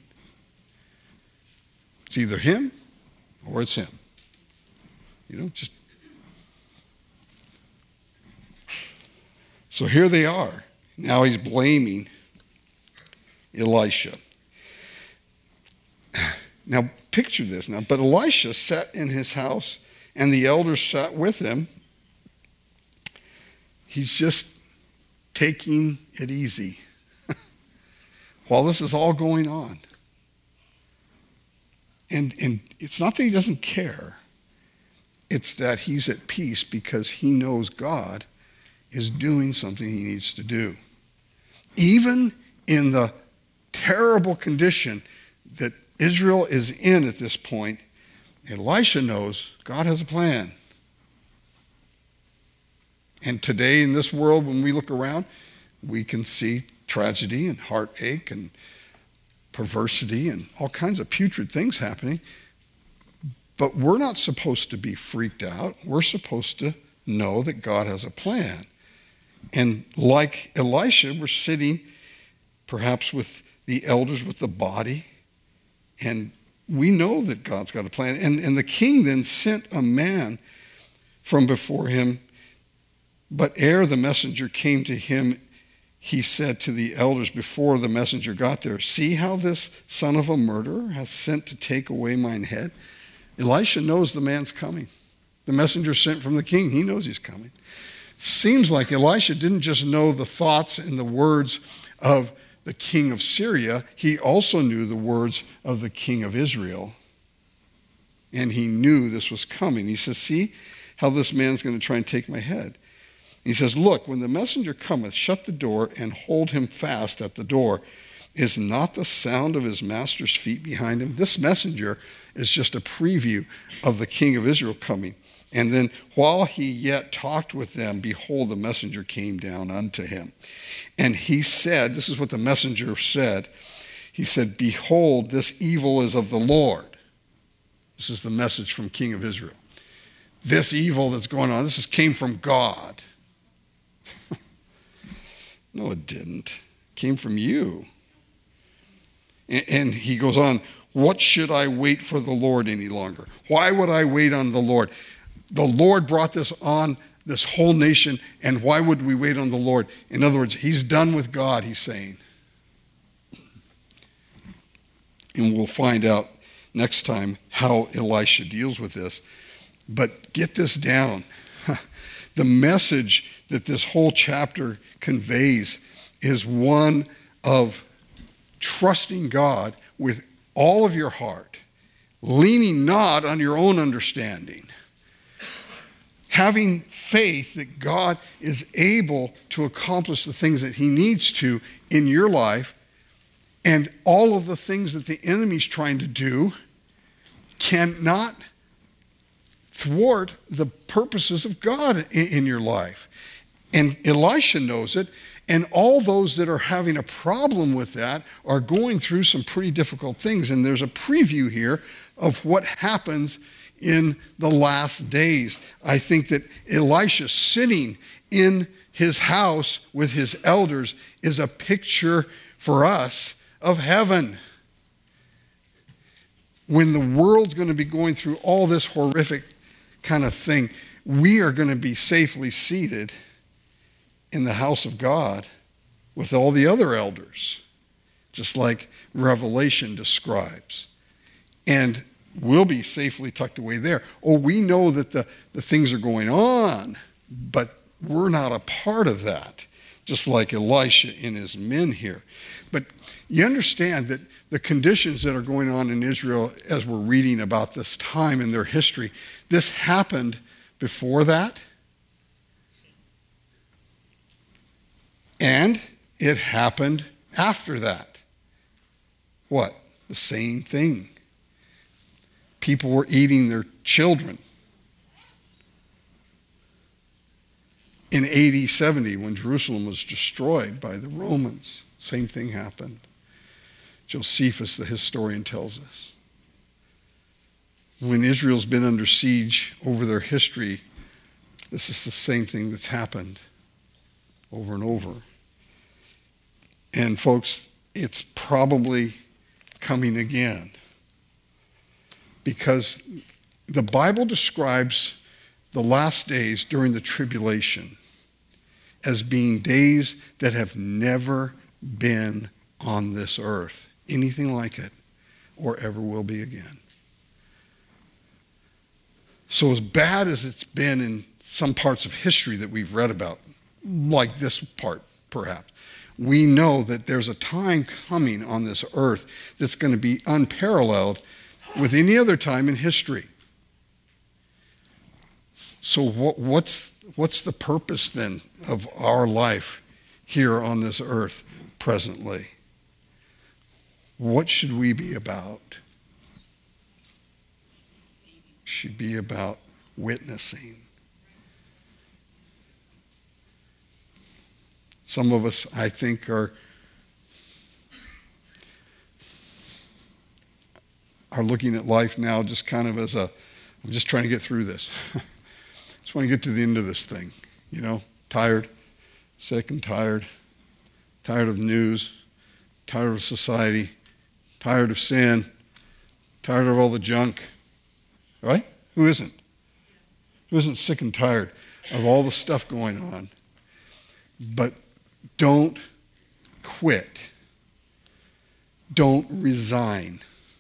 Speaker 1: It's either him or it's him. You know, just. So here they are. Now he's blaming Elisha. Now picture this now. But Elisha sat in his house and the elders sat with him. He's just taking it easy while this is all going on. And, and it's not that he doesn't care. It's that he's at peace because he knows God is doing something he needs to do. Even in the terrible condition that Israel is in at this point, Elisha knows God has a plan. And today in this world, when we look around, we can see tragedy and heartache and perversity and all kinds of putrid things happening. But we're not supposed to be freaked out. We're supposed to know that God has a plan. And like Elisha, we're sitting perhaps with the elders, with the body, and we know that God's got a plan. And, and the king then sent a man from before him But ere the messenger came to him, he said to the elders before the messenger got there, see how this son of a murderer hath sent to take away mine head? Elisha knows the man's coming. The messenger sent from the king. He knows he's coming. Seems like Elisha didn't just know the thoughts and the words of the king of Syria. He also knew the words of the king of Israel. And he knew this was coming. He says, see how this man's going to try and take my head. He says, look, when the messenger cometh, shut the door and hold him fast at the door. Is not the sound of his master's feet behind him? This messenger is just a preview of the king of Israel coming. And then while he yet talked with them, behold, the messenger came down unto him. And he said, this is what the messenger said. He said, behold, this evil is of the Lord. This is the message from king of Israel. This evil that's going on, this is, came from God. No, it didn't. It came from you. And, and he goes on, what should I wait for the Lord any longer? Why would I wait on the Lord? The Lord brought this on this whole nation, and why would we wait on the Lord? In other words, he's done with God, he's saying. And we'll find out next time how Elisha deals with this. But get this down. The message that this whole chapter conveys is one of trusting God with all of your heart, leaning not on your own understanding, having faith that God is able to accomplish the things that he needs to in your life, and all of the things that the enemy's trying to do cannot thwart the purposes of God in your life. And Elisha knows it, and all those that are having a problem with that are going through some pretty difficult things. And there's a preview here of what happens in the last days. I think that Elisha sitting in his house with his elders is a picture for us of heaven. When the world's going to be going through all this horrific kind of thing, we are going to be safely seated in the house of God with all the other elders, just like Revelation describes. And we'll be safely tucked away there. Oh, we know that the, the things are going on, but we're not a part of that, just like Elisha and his men here. But you understand that the conditions that are going on in Israel as we're reading about this time in their history, this happened before that, and it happened after that. What? The same thing. People were eating their children. In A D seventy, when Jerusalem was destroyed by the Romans, same thing happened. Josephus, the historian, tells us. When Israel's been under siege over their history, this is the same thing that's happened over and over. And folks, it's probably coming again, because the Bible describes the last days during the tribulation as being days that have never been on this earth, anything like it, or ever will be again. So as bad as it's been in some parts of history that we've read about, like this part perhaps, we know that there's a time coming on this earth that's going to be unparalleled with any other time in history. So what, what's, what's the purpose then of our life here on this earth presently? What should we be about? Should be about witnessing. Some of us, I think, are are looking at life now just kind of as a, I'm just trying to get through this. Just want to get to the end of this thing, you know, tired, sick and tired, tired of news, tired of society, tired of sin, tired of all the junk, right? Who isn't? Who isn't sick and tired of all the stuff going on. But don't quit. Don't resign.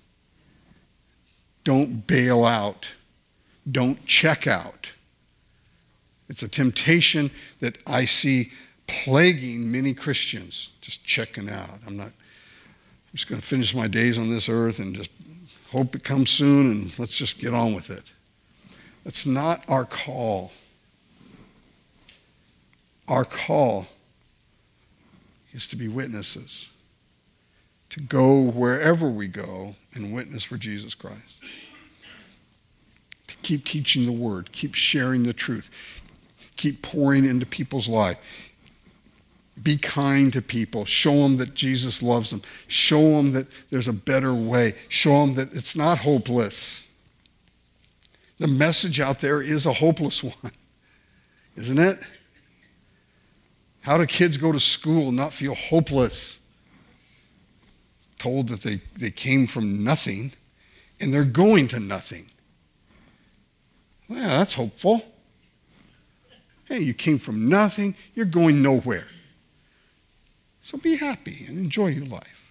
Speaker 1: Don't bail out. Don't check out. It's a temptation that I see plaguing many Christians, just checking out. I'm not, I'm just going to finish my days on this earth and just hope it comes soon and let's just get on with it. That's not our call. Our call is to be witnesses, to go wherever we go and witness for Jesus Christ. To keep teaching the word, keep sharing the truth, keep pouring into people's life. Be kind to people. Show them that Jesus loves them. Show them that there's a better way. Show them that it's not hopeless. The message out there is a hopeless one, isn't it? How do kids go to school and not feel hopeless? Told that they, they came from nothing and they're going to nothing. Well, that's hopeful. Hey, you came from nothing, you're going nowhere. So be happy and enjoy your life.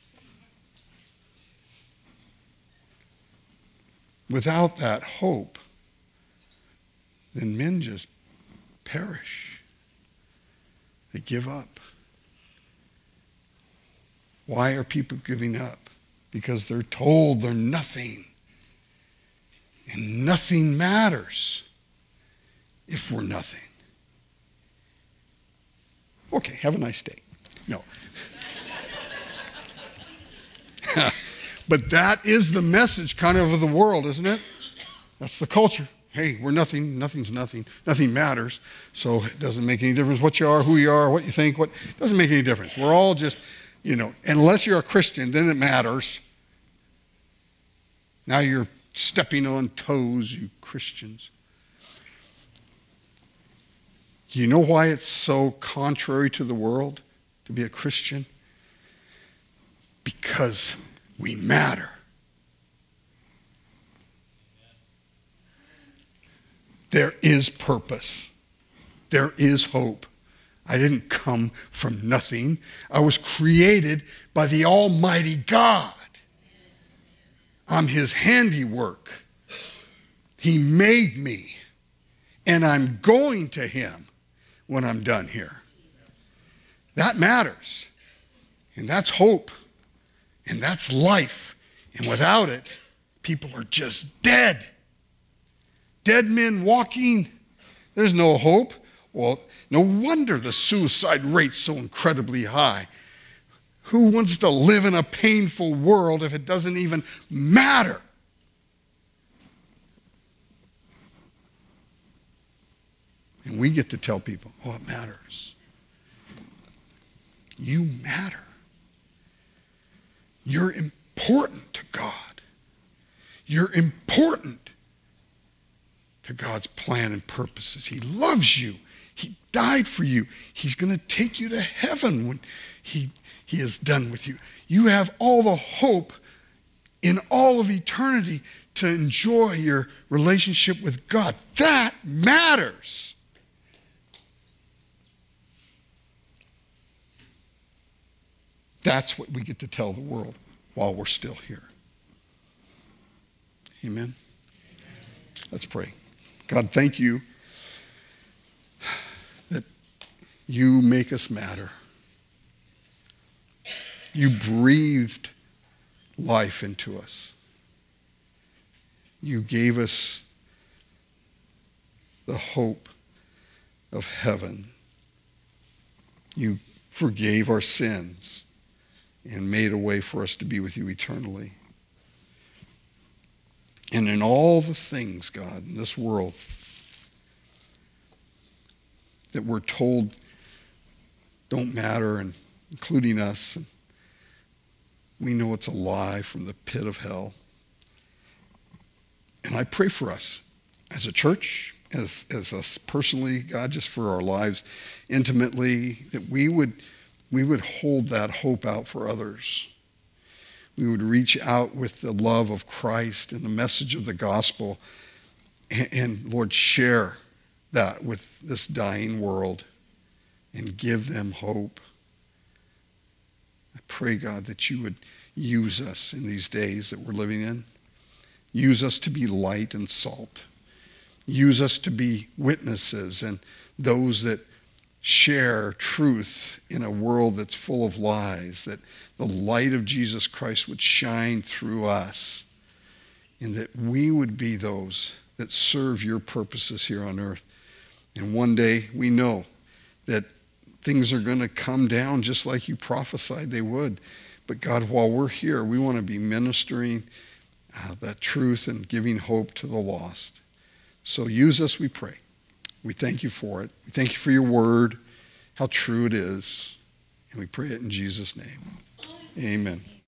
Speaker 1: Without that hope, then men just perish. They give up. Why are people giving up? Because they're told they're nothing. And nothing matters if we're nothing. Okay, have a nice day. No. But that is the message kind of of the world, isn't it? That's the culture. Hey, we're nothing. Nothing's nothing. Nothing matters. So it doesn't make any difference what you are, who you are, what you think. What it doesn't make any difference. We're all just, you know, unless you're a Christian, then it matters. Now you're stepping on toes, you Christians. Do you know why it's so contrary to the world to be a Christian? Because we matter. There is purpose. There is hope. I didn't come from nothing. I was created by the Almighty God. I'm His handiwork. He made me. And I'm going to Him when I'm done here. That matters. And that's hope. And that's life. And without it, people are just dead. Dead men walking. There's no hope. Well, no wonder the suicide rate's so incredibly high. Who wants to live in a painful world if it doesn't even matter? And we get to tell people, oh, it matters. You matter. You're important to God. You're important to God's plan and purposes. He loves you. He died for you. He's going to take you to heaven when he, he is done with you. You have all the hope in all of eternity to enjoy your relationship with God. That matters. That's what we get to tell the world while we're still here. Amen? Let's pray. God, thank you that you make us matter. You breathed life into us. You gave us the hope of heaven. You forgave our sins and made a way for us to be with you eternally. And in all the things, God, in this world that we're told don't matter, and including us, and we know it's a lie from the pit of hell. And I pray for us as a church, as, as us personally, God, just for our lives intimately, that we would we would hold that hope out for others. We would reach out with the love of Christ and the message of the gospel and, and Lord, share that with this dying world and give them hope. I pray, God, that you would use us in these days that we're living in. Use us to be light and salt. Use us to be witnesses and those that share truth in a world that's full of lies, that the light of Jesus Christ would shine through us, and that we would be those that serve your purposes here on earth. And one day we know that things are going to come down just like you prophesied they would. But God, while we're here, we want to be ministering uh, that truth and giving hope to the lost. So use us, we pray. We thank you for it. We thank you for your word, how true it is. And we pray it in Jesus' name. Amen.